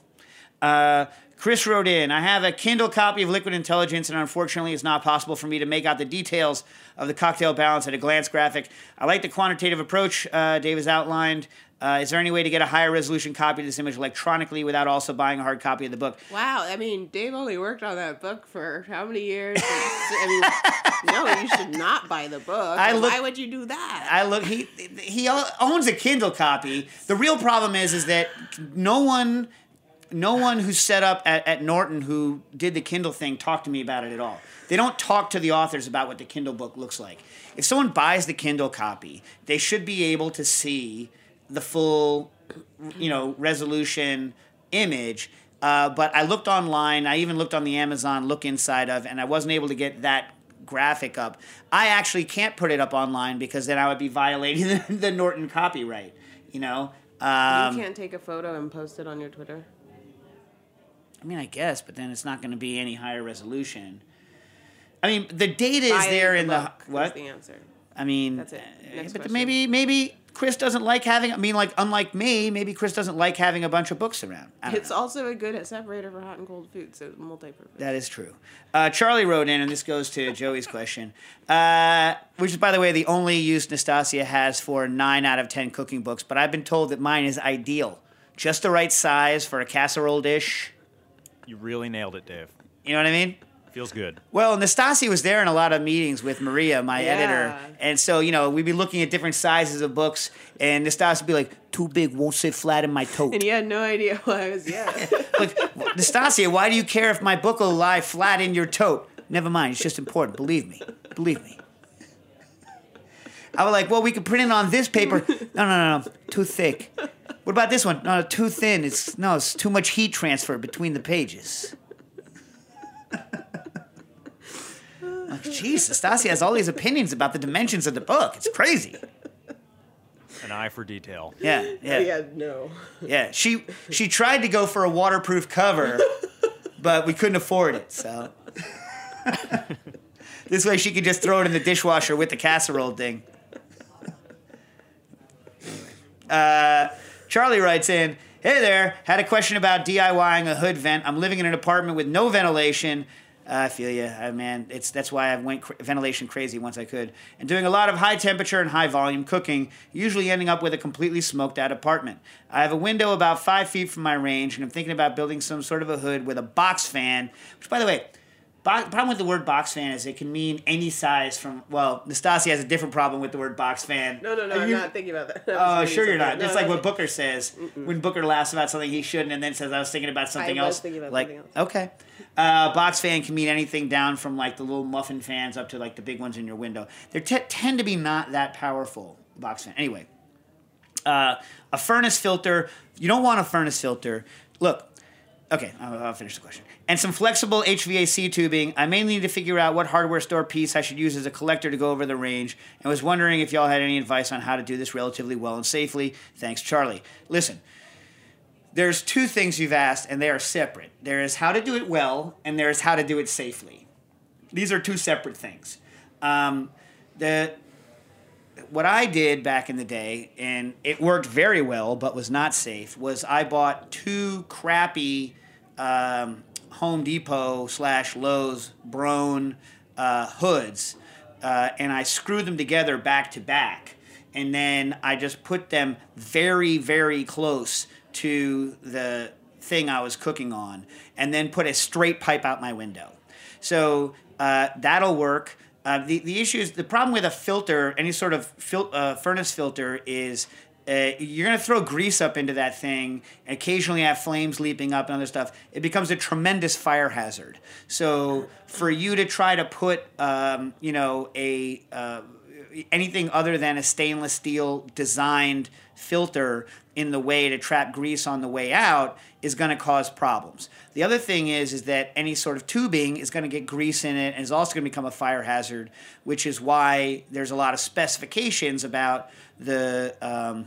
S2: Uh, Chris wrote in, I have a Kindle copy of Liquid Intelligence, and unfortunately it's not possible for me to make out the details of the cocktail balance at a glance graphic. I like the quantitative approach uh, Dave has outlined. Uh, is there any way to get a higher resolution copy of this image electronically without also buying a hard copy of the book?
S3: Wow, I mean, Dave only worked on that book for how many years? I mean, no, you should not buy the book. I look, Why would you do that?
S2: I look. He he owns a Kindle copy. The real problem is is that no one. No one who's set up at, at Norton who did the Kindle thing talked to me about it at all. They don't talk to the authors about what the Kindle book looks like. If someone buys the Kindle copy, they should be able to see the full, you know, resolution image. Uh, but I looked online. I even looked on the Amazon look inside of, and I wasn't able to get that graphic up. I actually can't put it up online because then I would be violating the, the Norton copyright, you know. Um,
S3: you can't take a photo and post it on your Twitter?
S2: I mean, I guess, but then it's not going to be any higher resolution. I mean, the data is
S3: Buy
S2: there
S3: the
S2: in the
S3: book
S2: what?
S3: Is the answer.
S2: I mean,
S3: That's it. Next
S2: but
S3: question.
S2: maybe maybe Chris doesn't like having. I mean, like unlike me, maybe Chris doesn't like having a bunch of books around.
S3: It's
S2: know.
S3: also a good separator for hot and cold food, so multi-purpose.
S2: That is true. Uh, Charlie wrote in, and this goes to Joey's question, uh, which is, by the way, the only use Nastasia has for nine out of ten cooking books. But I've been told that mine is ideal, just the right size for a casserole dish.
S1: You really nailed it, Dave.
S2: You know what I mean?
S1: Feels good.
S2: Well, Nastasia was there in a lot of meetings with Maria, my
S3: Yeah.
S2: editor. And so, you know, we'd be looking at different sizes of books, and Nastasia would be like, too big, won't sit flat in my tote.
S3: And you had no idea why I was, yeah.
S2: Like, Nastasia, why do you care if my book will lie flat in your tote? Never mind, it's just important. Believe me. Believe me. I was like, well, we could print it on this paper. No, no, no, no, too thick. What about this one? No, too thin. It's no, it's too much heat transfer between the pages. Like, jeez, Nastasia has all these opinions about the dimensions of the book. It's crazy.
S1: An eye for detail.
S2: Yeah, yeah,
S3: yeah, no.
S2: yeah. She she tried to go for a waterproof cover, but we couldn't afford it. So this way she could just throw it in the dishwasher with the casserole thing. Uh, Charlie writes in, hey there, had a question about DIYing a hood vent. I'm living in an apartment with no ventilation. Uh, I feel you, uh, man. It's that's why I went cr- ventilation crazy once I could, and doing a lot of high temperature and high volume cooking, usually ending up with a completely smoked out apartment. I have a window about five feet from my range, and I'm thinking about building some sort of a hood with a box fan. Which, by the way, bo- problem with the word box fan is it can mean any size. From well, Nastasia has a different problem with the word box fan.
S3: No, no, no,
S2: Are
S3: I'm
S2: you-
S3: not thinking about that. I was
S2: Oh,
S3: thinking
S2: sure you're
S3: something-
S2: not.
S3: no,
S2: Just like
S3: no,
S2: what Booker says when Booker laughs about something he shouldn't, and then says I was thinking about something
S3: I was
S2: else.
S3: thinking about
S2: like,
S3: something else.
S2: okay, uh, box fan can mean anything down from like the little muffin fans up to like the big ones in your window. They t- tend to be not that powerful. Box fan. Anyway, uh, a furnace filter. You don't want a furnace filter. Look. Okay, I'll, I'll finish the question. And some flexible H V A C tubing. I mainly need to figure out what hardware store piece I should use as a collector to go over the range, and was wondering if y'all had any advice on how to do this relatively well and safely. Thanks, Charlie. Listen, there's two things you've asked, and they are separate. There is how to do it well, and there is how to do it safely. These are two separate things. Um, the what I did back in the day, and it worked very well, but was not safe, was I bought two crappy um, Home Depot slash Lowe's Broan uh, hoods, uh, and I screwed them together back to back, and then I just put them very, very close to the thing I was cooking on, and then put a straight pipe out my window. So uh, that'll work. Uh, the the issue is the problem with a filter, any sort of fil- uh, furnace filter, is uh, you're gonna throw grease up into that thing, and occasionally have flames leaping up and other stuff. It becomes a tremendous fire hazard. So for you to try to put, um, you know, a uh, anything other than a stainless steel designed filter in the way to trap grease on the way out is going to cause problems. The other thing is is that any sort of tubing is going to get grease in it and is also going to become a fire hazard, which is why there's a lot of specifications about the um,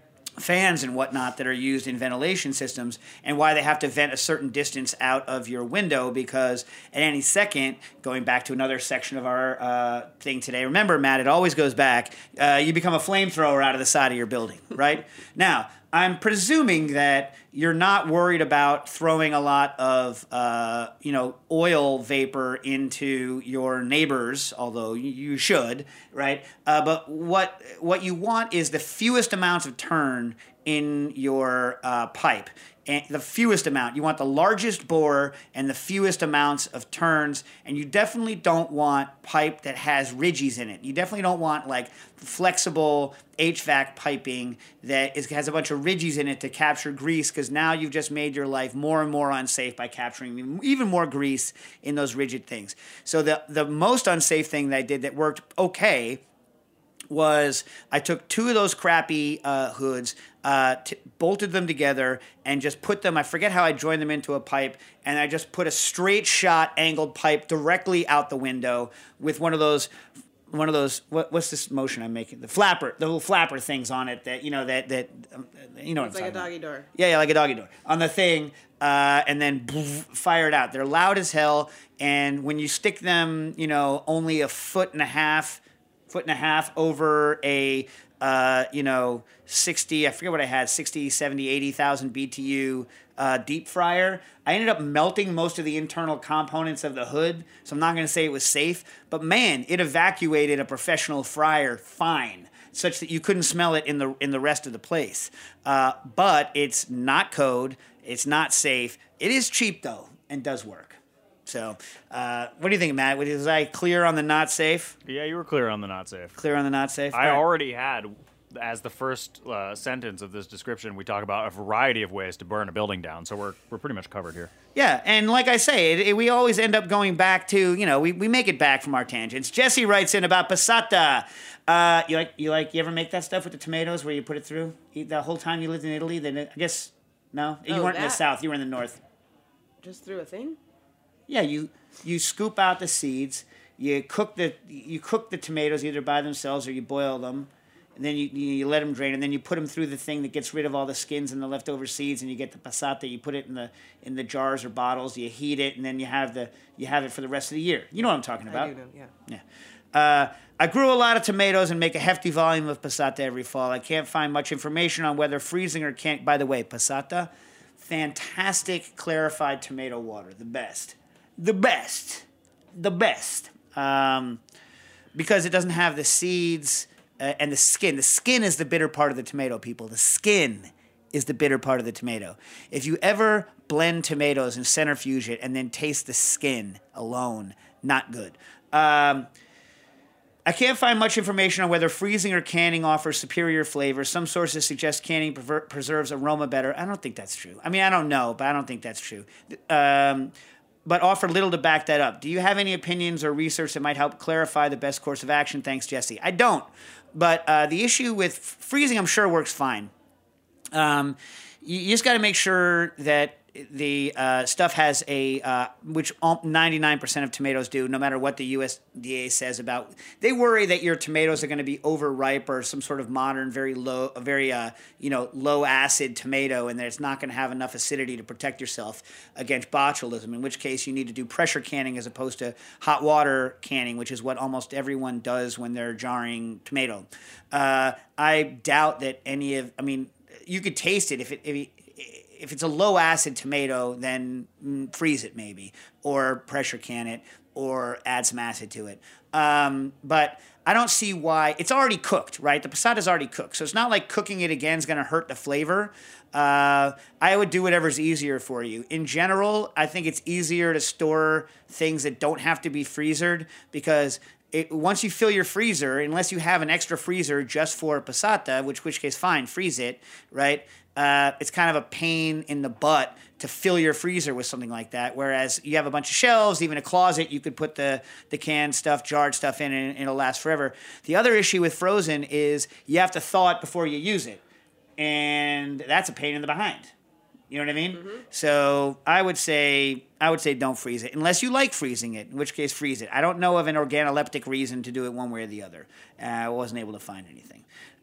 S2: fans and whatnot that are used in ventilation systems, and why they have to vent a certain distance out of your window, because at any second, going back to another section of our uh, thing today, remember, Matt, it always goes back, uh, you become a flamethrower out of the side of your building, right? Now, I'm presuming that you're not worried about throwing a lot of, uh, you know, oil vapor into your neighbors, although you- you should, right? Uh, but what what you want is the fewest amounts of turn in your uh, pipe. And the fewest amount. You want the largest bore and the fewest amounts of turns, and you definitely don't want pipe that has ridges in it. You definitely don't want like flexible H V A C piping that is, has a bunch of ridges in it to capture grease, because now you've just made your life more and more unsafe by capturing even more grease in those rigid things. So the, the most unsafe thing that I did that worked okay was I took two of those crappy uh, hoods, uh, t- bolted them together, and just put them, I forget how I joined them into a pipe, and I just put a straight shot angled pipe directly out the window with one of those, one of those, what, what's this motion I'm making? The flapper, the little flapper things on it that, you know, that, that um, you know what
S3: It's
S2: I'm
S3: like a
S2: talking
S3: doggy
S2: about.
S3: door.
S2: Yeah, yeah, like a doggy door. On the thing, uh, and then fire it out. They're loud as hell, and when you stick them, you know, only a foot and a half, foot and a half over a, uh, you know, sixty, I forget what I had, sixty, seventy, eighty thousand B T U uh, deep fryer. I ended up melting most of the internal components of the hood, so I'm not going to say it was safe, but man, it evacuated a professional fryer fine, such that you couldn't smell it in the in the rest of the place. Uh, but it's not code, it's not safe. It is cheap though, and does work. So, uh, what do you think, Matt? Was I clear on the not safe?
S1: Yeah, you were clear on the not safe.
S2: Clear on the not safe?
S1: I
S2: All right.
S1: already had, as the first uh, sentence of this description, we talk about a variety of ways to burn a building down. So we're we're pretty much covered here.
S2: Yeah, and like I say, it, it, we always end up going back to, you know, we, we make it back from our tangents. Jesse writes in about passata. Uh, you like, you like, you ever make that stuff with the tomatoes where you put it through? Eat the whole time you lived in Italy? Then I guess, no? You
S3: Oh,
S2: weren't in the
S3: that-
S2: south, you were in the north.
S3: Just through a thing?
S2: Yeah, you you scoop out the seeds, you cook the you cook the tomatoes either by themselves or you boil them, and then you, you you let them drain, and then you put them through the thing that gets rid of all the skins and the leftover seeds, and you get the passata. You put it in the in the jars or bottles, you heat it, and then you have the you have it for the rest of the year. You know what I'm talking about?
S3: I do know, yeah.
S2: Yeah. Uh, I grew a lot of tomatoes and make a hefty volume of passata every fall. I can't find much information on whether freezing or can't. By the way, passata, fantastic clarified tomato water, the best. The best. The best. Um, because it doesn't have the seeds uh, and the skin. The skin is the bitter part of the tomato, people. The skin is the bitter part of the tomato. If you ever blend tomatoes and centrifuge it and then taste the skin alone, not good. Um, I can't find much information on whether freezing or canning offers superior flavor. Some sources suggest canning prever- preserves aroma better. I don't think that's true. I mean, I don't know, but I don't think that's true. Um, but offer little to back that up. Do you have any opinions or research that might help clarify the best course of action? Thanks, Jesse. I don't. But uh, the issue with f- freezing, I'm sure, works fine. Um, you, you just got to make sure that the uh, stuff has a, uh, which ninety-nine percent of tomatoes do, no matter what the U S D A says about. They worry that your tomatoes are going to be overripe or some sort of modern, very low, very uh, you know, low acid tomato, and that it's not going to have enough acidity to protect yourself against botulism. In which case, you need to do pressure canning as opposed to hot water canning, which is what almost everyone does when they're jarring tomato. Uh, I doubt that any of. I mean, you could taste it if it. If it If it's a low acid tomato, then mm, freeze it maybe, or pressure can it, or add some acid to it. Um, but I don't see why. It's already cooked, right? The passata's already cooked, so it's not like cooking it again is going to hurt the flavor. Uh, I would do whatever's easier for you. In general, I think it's easier to store things that don't have to be freezered because it, once you fill your freezer, unless you have an extra freezer just for passata, which which case fine, freeze it, right? Uh, it's kind of a pain in the butt to fill your freezer with something like that. Whereas you have a bunch of shelves, even a closet, you could put the, the canned stuff, jarred stuff in, and it'll last forever. The other issue with frozen is you have to thaw it before you use it. And that's a pain in the behind. You know what I mean? Mm-hmm. So I would say I would say don't freeze it unless you like freezing it. In which case, freeze it. I don't know of an organoleptic reason to do it one way or the other. Uh, I wasn't able to find anything.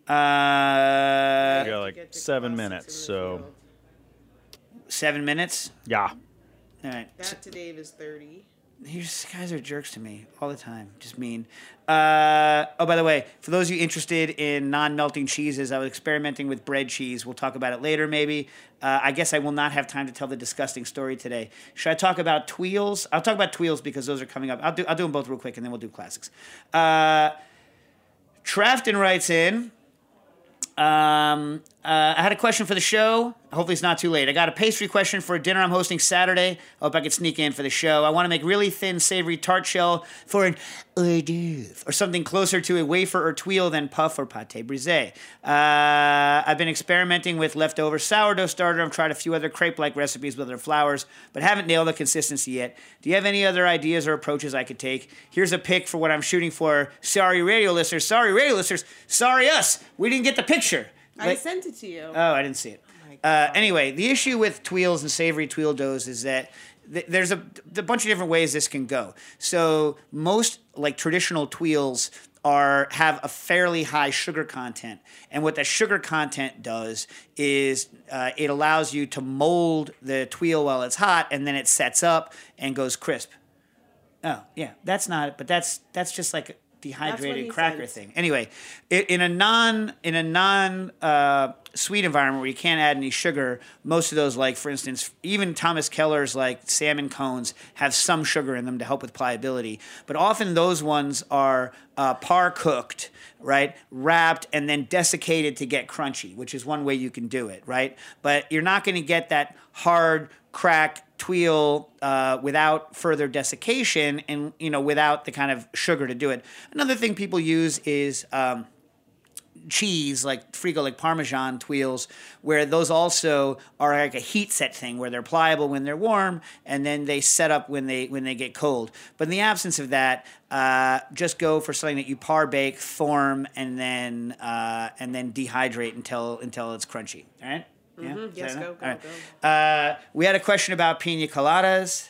S2: Uh,
S1: We got like seven minutes, so
S2: seven minutes.
S1: yeah.
S2: All right.
S3: That to Dave is thirty.
S2: These guys are jerks to me all the time. Just mean. Uh, oh, by the way, for those of you interested in non-melting cheeses, I was experimenting with bread cheese. We'll talk about it later, maybe. Uh, I guess I will not have time to tell the disgusting story today. Should I talk about Tweels? I'll talk about Tweels because those are coming up. I'll do. I'll do them both real quick, and then we'll do classics. Uh, Trafton writes in. Um, uh, I had a question for the show. Hopefully it's not too late. I got a pastry question for a dinner I'm hosting Saturday. I hope I can sneak in for the show. I want to make really thin, savory tart shell for an hors d'oeuvre, or something closer to a wafer or tuile than puff or pâté brisé. Uh, I've been experimenting with leftover sourdough starter. I've tried a few other crepe-like recipes with other flours, but haven't nailed the consistency yet. Do you have any other ideas or approaches I could take? Here's a pic for what I'm shooting for. Sorry, radio listeners. Sorry, radio listeners. Sorry, us. We didn't get the picture.
S3: I
S2: Like-
S3: sent it to you.
S2: Oh, I didn't see it. Uh, anyway, the issue with tuiles and savory tuile doughs is that th- there's a, a bunch of different ways this can go. So most like traditional tuiles are have a fairly high sugar content, and what that sugar content does is uh, it allows you to mold the tuile while it's hot, and then it sets up and goes crisp. Oh yeah, that's not. But that's that's just like a dehydrated cracker
S3: said.
S2: thing. Anyway, i- in a non in a non uh, sweet environment where you can't add any sugar, most of those, like for instance, even Thomas Keller's like salmon cones have some sugar in them to help with pliability. But often those ones are uh, par cooked, right, wrapped, and then desiccated to get crunchy, which is one way you can do it, right? But you're not going to get that hard, crack Tweel uh, without further desiccation and, you know, without the kind of sugar to do it. Another thing people use is um, cheese, like Frigo, like Parmesan Tweels, where those also are like a heat set thing where they're pliable when they're warm and then they set up when they when they get cold. But in the absence of that, uh, just go for something that you par bake, form, and then uh, and then dehydrate until until it's crunchy. All right. Yeah?
S3: Mm-hmm. Yes, go, go,
S2: right.
S3: go.
S2: Uh, we had a question about pina coladas.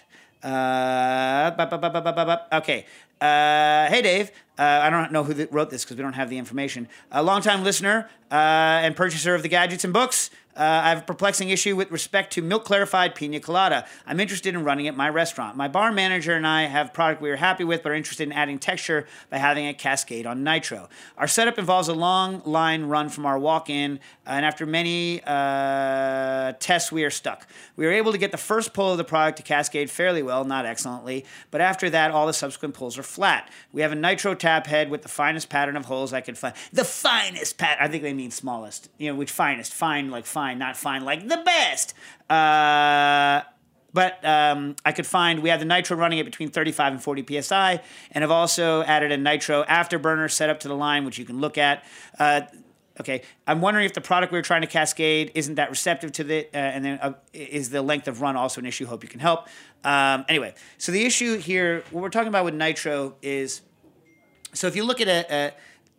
S2: Uh, bu- bu- bu- bu- bu- bu- bu- okay. Uh, hey, Dave. Uh, I don't know who th- wrote this because we don't have the information. A longtime listener uh, and purchaser of the gadgets and books. Uh, I have a perplexing issue with respect to milk clarified pina colada. I'm interested in running at my restaurant. My bar manager and I have a product we are happy with, but are interested in adding texture by having it cascade on nitro. Our setup involves a long line run from our walk-in, and after many uh, tests, we are stuck. We were able to get the first pull of the product to cascade fairly well, not excellently, but after that, all the subsequent pulls are flat. We have a nitro tap head with the finest pattern of holes I could find. The finest pattern. I think they mean smallest. You know, which finest? Fine, like fine. Not fine like the best. Uh, but um, I could find, we have the nitro running at between thirty-five and forty P S I, and have also added a nitro afterburner set up to the line, which you can look at. Uh, okay, I'm wondering if the product we were trying to cascade isn't that receptive to the, uh, and then uh, is the length of run also an issue? Hope you can help. Um, anyway, so the issue here, what we're talking about with nitro is, so if you look at a, a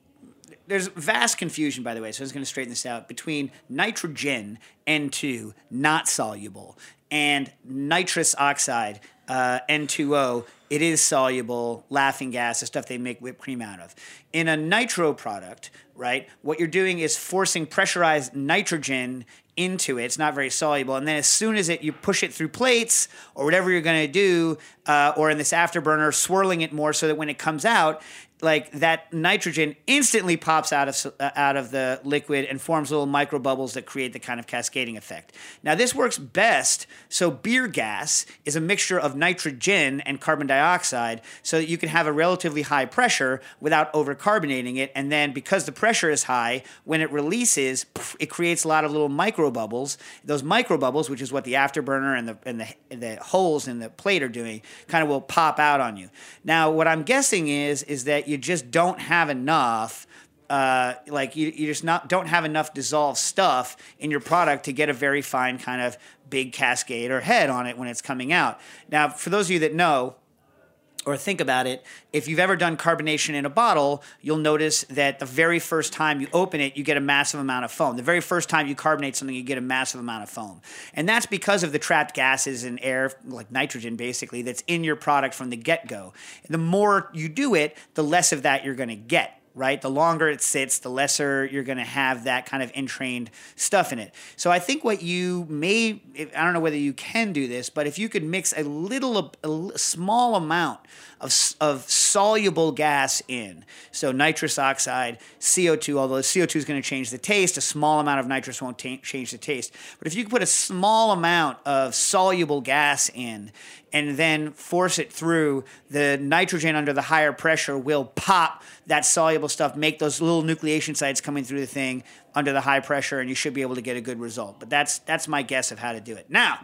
S2: there's vast confusion, by the way, so I'm just going to straighten this out, between nitrogen, N two, not soluble, and nitrous oxide, uh, N two O, it is soluble, laughing gas, the stuff they make whipped cream out of. In a nitro product, right, what you're doing is forcing pressurized nitrogen into it. It's not very soluble. And then as soon as it you push it through plates or whatever you're going to do, uh, or in this afterburner, swirling it more so that when it comes out, like that nitrogen instantly pops out of uh, out of the liquid and forms little micro bubbles that create the kind of cascading effect. Now this works best. So beer gas is a mixture of nitrogen and carbon dioxide, so that you can have a relatively high pressure without overcarbonating it. And then because the pressure is high, when it releases, poof, it creates a lot of little micro bubbles. Those micro bubbles, which is what the afterburner and the and the, the holes in the plate are doing, kind of will pop out on you. Now what I'm guessing is is that you just don't have enough, uh, like you, you just not don't have enough dissolved stuff in your product to get a very fine kind of big cascade or head on it when it's coming out. Now, for those of you that know or think about it, if you've ever done carbonation in a bottle, you'll notice that the very first time you open it, you get a massive amount of foam. The very first time you carbonate something, you get a massive amount of foam. And that's because of the trapped gases and air, like nitrogen basically, that's in your product from the get-go. The more you do it, the less of that you're going to get. Right? The longer it sits, the lesser you're going to have that kind of entrained stuff in it. So I think what you may, I don't know whether you can do this, but if you could mix a little, a small amount of, of soluble gas in, so nitrous oxide, C O two, although C O two is going to change the taste, a small amount of nitrous won't ta- change the taste. But if you could put a small amount of soluble gas in and then force it through, the nitrogen under the higher pressure will pop that soluble stuff, make those little nucleation sites coming through the thing under the high pressure, and you should be able to get a good result. But that's that's my guess of how to do it. Now,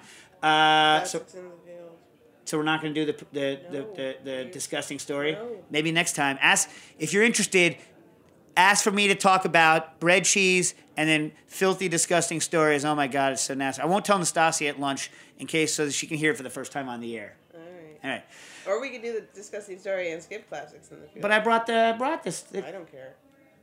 S2: uh, so, so we're not going to do the the,
S3: No.
S2: the, the, the disgusting story.
S3: No.
S2: Maybe next time. Ask if you're interested. Ask for me to talk about bread cheese and then filthy, disgusting stories. Oh my God, it's so nasty. I won't tell Nastasia at lunch in case so that she can hear it for the first time on the air.
S3: All right.
S2: All right.
S3: Or we could do the disgusting story and skip classics in the field.
S2: But I brought the I brought this.
S3: I don't care.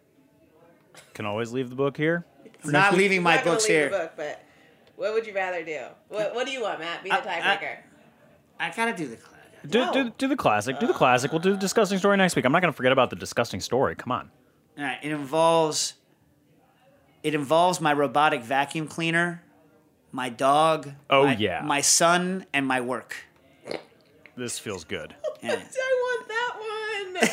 S1: Can always leave the book here.
S2: I'm not leaving
S3: I'm
S2: my
S3: not gonna
S2: books
S3: leave
S2: here.
S3: The book, but what would you rather do? What What do you want, Matt? Be the
S2: I- I-
S3: tiebreaker.
S2: I gotta do the.
S1: Do,
S3: No.
S1: do, do the classic. Do the classic. We'll do the disgusting story next week. I'm not going to forget about the disgusting story. Come on.
S2: All right. It involves. It involves my robotic vacuum cleaner, my dog.
S1: Oh,
S2: my,
S1: yeah.
S2: My son and my work.
S1: This feels good.
S2: Yeah.
S3: I want that one.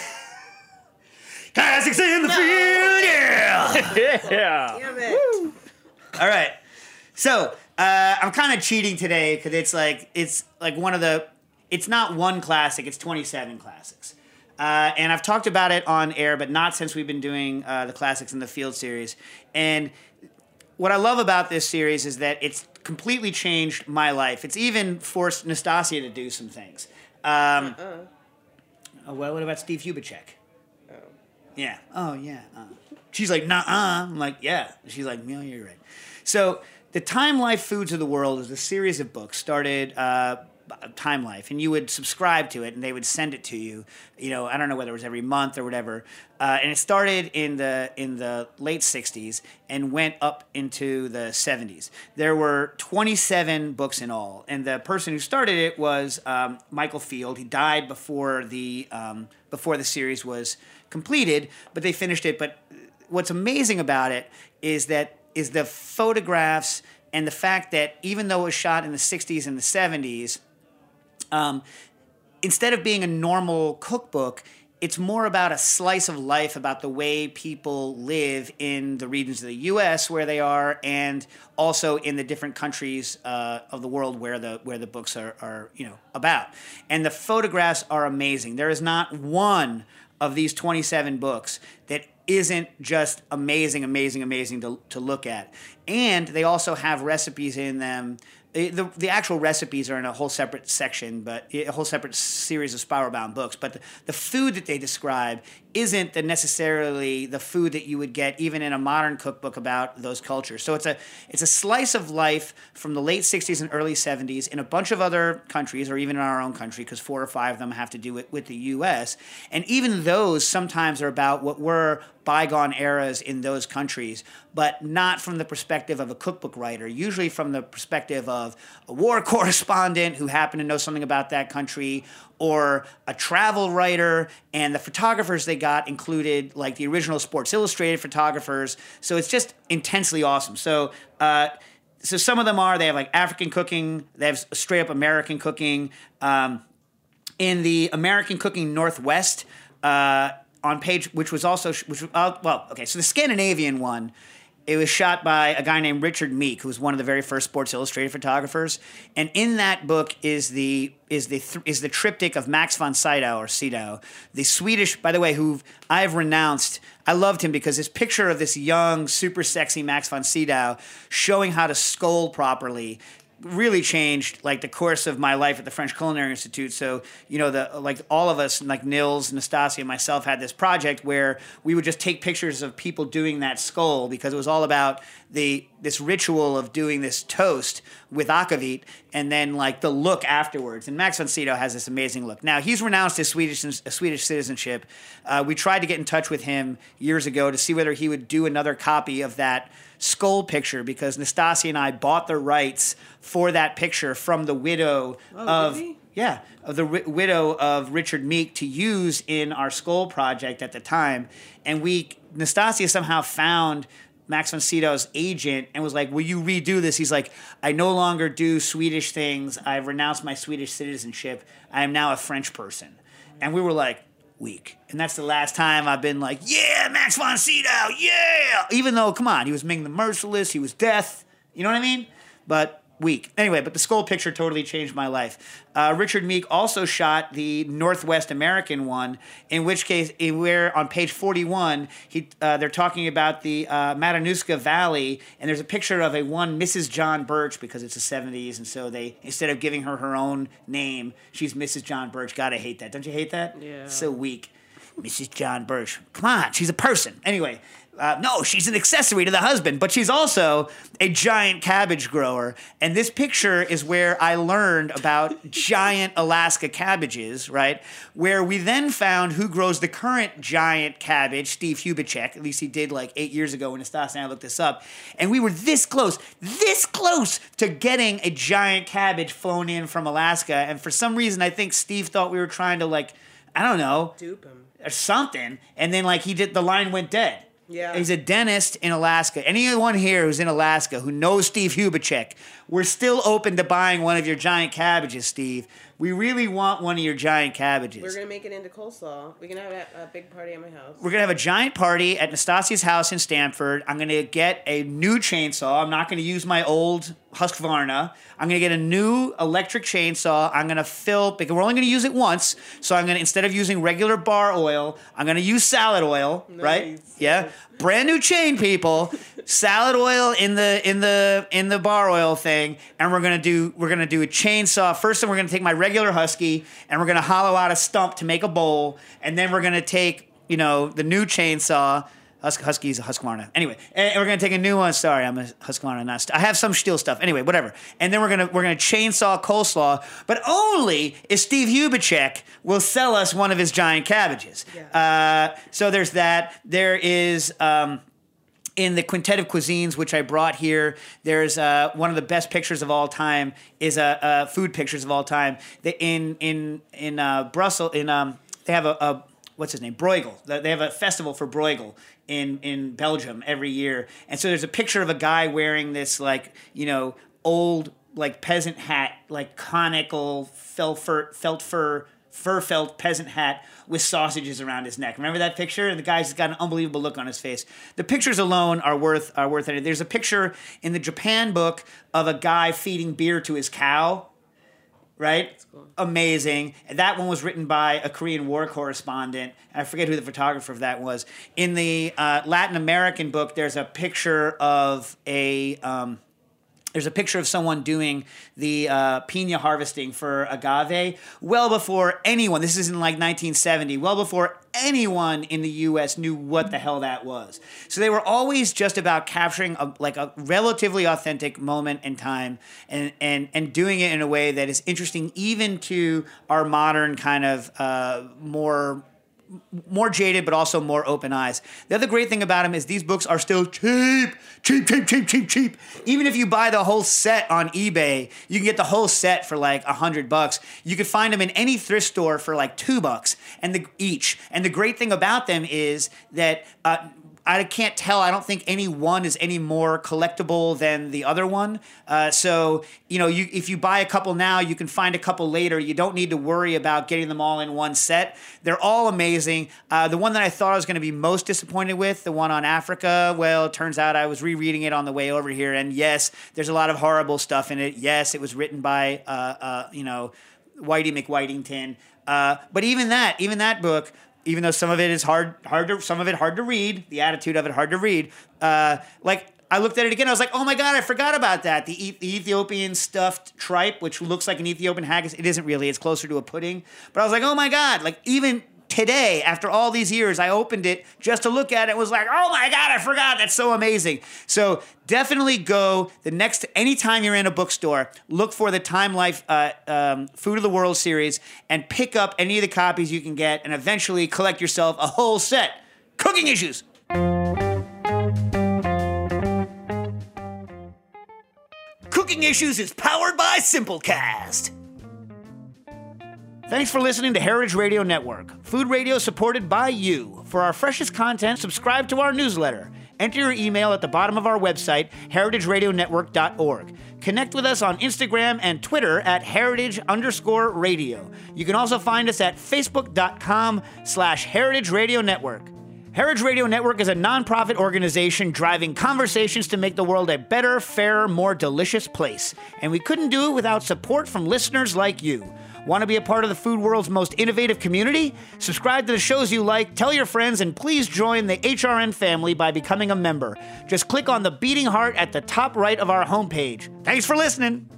S2: Classics in the field, yeah.
S1: Yeah.
S3: Damn it.
S2: All right. So uh, I'm kind of cheating today because it's like it's like one of the. It's not one classic. It's twenty-seven classics. Uh, and I've talked about it on air, but not since we've been doing uh, the Classics in the Field series. And what I love about this series is that it's completely changed my life. It's even forced Nastasia to do some things. Um,
S3: Uh-uh.
S2: oh, well, what about Steve Hubacek?
S3: Oh.
S2: Yeah. Oh, yeah. Uh. She's like, nah-uh. I'm like, yeah. She's like, no, you're right. So the Time Life Foods of the World is a series of books started uh, Time Life, and you would subscribe to it, and they would send it to you. You know, I don't know whether it was every month or whatever. Uh, and it started in the in the late sixties and went up into the seventies. There were twenty-seven books in all, and the person who started it was um, Michael Field. He died before the um, before the series was completed, but they finished it. But what's amazing about it is that is the photographs and the fact that even though it was shot in the sixties and the seventies, um, instead of being a normal cookbook, it's more about a slice of life, about the way people live in the regions of the U S where they are, and also in the different countries uh, of the world where the where the books are, are you know about. And the photographs are amazing. There is not one of these twenty-seven books that isn't just amazing, amazing, amazing to to look at. And they also have recipes in them. The, the actual recipes are in a whole separate section, but a whole separate series of spiral-bound books. But the, the food that they describe isn't the necessarily the food that you would get even in a modern cookbook about those cultures. So it's a it's a slice of life from the late sixties and early seventies in a bunch of other countries, or even in our own country, because four or five of them have to do it with the U S. And even those sometimes are about what were bygone eras in those countries, but not from the perspective of a cookbook writer, usually from the perspective of a war correspondent who happened to know something about that country, or a travel writer. And the photographers they got included like the original Sports Illustrated photographers. So it's just intensely awesome. So uh, so some of them are, they have like African cooking, they have straight up American cooking. Um, in the American Cooking Northwest, uh, on page, which was also, which uh, well, okay, so the Scandinavian one, it was shot by a guy named Richard Meek, who was one of the very first Sports Illustrated photographers. And in that book is the is the th- is the triptych of Max von Sydow, or Sydow, the Swedish, by the way, who I've renounced. I loved him because his picture of this young, super sexy Max von Sydow showing how to scold properly really changed like the course of my life at the French Culinary Institute. So, you know, the like all of us, like Nils, Nastasia, and myself, had this project where we would just take pictures of people doing that skål, because it was all about the this ritual of doing this toast with akavit and then like the look afterwards. And Max von Sydow has this amazing look. Now, he's renounced his Swedish uh, Swedish citizenship. Uh, we tried to get in touch with him years ago to see whether he would do another copy of that skål picture, because Nastasia and I bought the rights for that picture from the widow
S3: Oh,
S2: of
S3: really?
S2: yeah of the ri- widow of Richard Meek to use in our skål project at the time. And we Nastasia somehow found Max von Sydow's agent and was like, will you redo this? He's like, I no longer do Swedish things. I've renounced my Swedish citizenship. I am now a French person. And we were like, weak. And that's the last time I've been like, yeah, Max von Sydow, yeah! Even though, come on, he was Ming the Merciless, he was death, you know what I mean? But weak. Anyway, but the skål picture totally changed my life. Uh, Richard Meek also shot the Northwest American one, in which case, in where on page forty-one, he uh, they're talking about the uh, Matanuska Valley, and there's a picture of a one Missus John Birch, because it's the seventies, and so they, instead of giving her her own name, she's Missus John Birch. Gotta hate that. Don't you hate that?
S3: Yeah.
S2: So weak. Missus John Birch. Come on, she's a person. Anyway, uh, no, she's an accessory to the husband, but she's also a giant cabbage grower. And this picture is where I learned about giant Alaska cabbages, right? Where we then found who grows the current giant cabbage, Steve Hubacek. At least he did like eight years ago when Nastasia and I looked this up. And we were this close, this close to getting a giant cabbage flown in from Alaska. And for some reason, I think Steve thought we were trying to like, I don't know,
S3: Dupe him.
S2: or something, and then like he did, the line went dead.
S3: Yeah.
S2: He's a dentist in Alaska. Anyone here who's in Alaska who knows Steve Hubacek, we're still open to buying one of your giant cabbages, Steve. We really want one of your giant cabbages.
S3: We're gonna make it into coleslaw. We can have a, a big party at my house.
S2: We're going to have a giant party at Nastasia's house in Stamford. I'm going to get a new chainsaw. I'm not going to use my old Husqvarna. I'm going to get a new electric chainsaw. I'm going to fill, because we're only going to use it once. So I'm going to, instead of using regular bar oil, I'm going to use salad oil, right?
S3: Nice.
S2: Yeah. Brand new chain, people. salad oil in the in the in the bar oil thing, and we're gonna do we're gonna do a chainsaw. First, we're gonna take my regular Husky, and we're gonna hollow out a stump to make a bowl, and then we're gonna take you know the new chainsaw. Hus- Husky's a Husqvarna. Anyway, and we're gonna take a new one. Sorry, I'm a Husqvarna. Not st- I have some steel stuff. Anyway, whatever. And then we're gonna we're gonna chainsaw coleslaw, but only if Steve Hubacek will sell us one of his giant cabbages. Yeah. Uh, so there's that. There is. Um, In the Quintet of Cuisines, which I brought here, there's uh, one of the best pictures of all time is uh, uh, food pictures of all time. The, in in in uh, Brussels, in um, they have a, a what's his name, Bruegel. They have a festival for Bruegel in in Belgium every year, and so there's a picture of a guy wearing this like you know old like peasant hat, like conical felt fur felt fur fur felt peasant hat with sausages around his neck. Remember that picture? And the guy's got an unbelievable look on his face. The pictures alone are worth are worth it. There's a picture in the Japan book of a guy feeding beer to his cow. Right? Cool. Amazing. That one was written by a Korean War correspondent. I forget who the photographer of that was. In the uh, Latin American book, there's a picture of a... Um, There's a picture of someone doing the uh, piña harvesting for agave well before anyone, this is in like nineteen seventy, well before anyone in the U S knew what the hell that was. So they were always just about capturing a, like a relatively authentic moment in time and, and, and doing it in a way that is interesting even to our modern kind of uh, more... more jaded, but also more open eyes. The other great thing about them is these books are still cheap, cheap, cheap, cheap, cheap, cheap. Even if you buy the whole set on eBay, you can get the whole set for like a hundred bucks. You could find them in any thrift store for like two bucks and the each. And the great thing about them is that uh, I can't tell. I don't think any one is any more collectible than the other one. Uh, so, you know, you, if you buy a couple now, you can find a couple later. You don't need to worry about getting them all in one set. They're all amazing. Uh, the one that I thought I was going to be most disappointed with, the one on Africa, well, it turns out I was rereading it on the way over here. And yes, there's a lot of horrible stuff in it. Yes, it was written by, uh, uh, you know, Whitey McWhitington. Uh, but even that, even that book... even though some of it is hard, hard to, some of it hard to read, the attitude of it hard to read. Uh, like I looked at it again, I was like, oh my god, I forgot about that. The, e- the Ethiopian stuffed tripe, which looks like an Ethiopian haggis, it isn't really. It's closer to a pudding. But I was like, oh my god, like even today, after all these years, I opened it just to look at it. It was like, oh my god, I forgot. That's so amazing. So definitely go the next anytime you're in a bookstore, look for the Time Life uh, um, Food of the World series and pick up any of the copies you can get, and eventually collect yourself a whole set. Cooking Issues. Cooking Issues is powered by Simplecast. Thanks for listening to Heritage Radio Network, food radio supported by you. For our freshest content, subscribe to our newsletter. Enter your email at the bottom of our website, heritage radio network dot org. Connect with us on Instagram and Twitter at heritage underscore radio. You can also find us at facebook.com slash heritage radio network. Heritage Radio Network is a nonprofit organization driving conversations to make the world a better, fairer, more delicious place. And we couldn't do it without support from listeners like you. Want to be a part of the food world's most innovative community? Subscribe to the shows you like, tell your friends, and please join the H R N family by becoming a member. Just click on the beating heart at the top right of our homepage. Thanks for listening.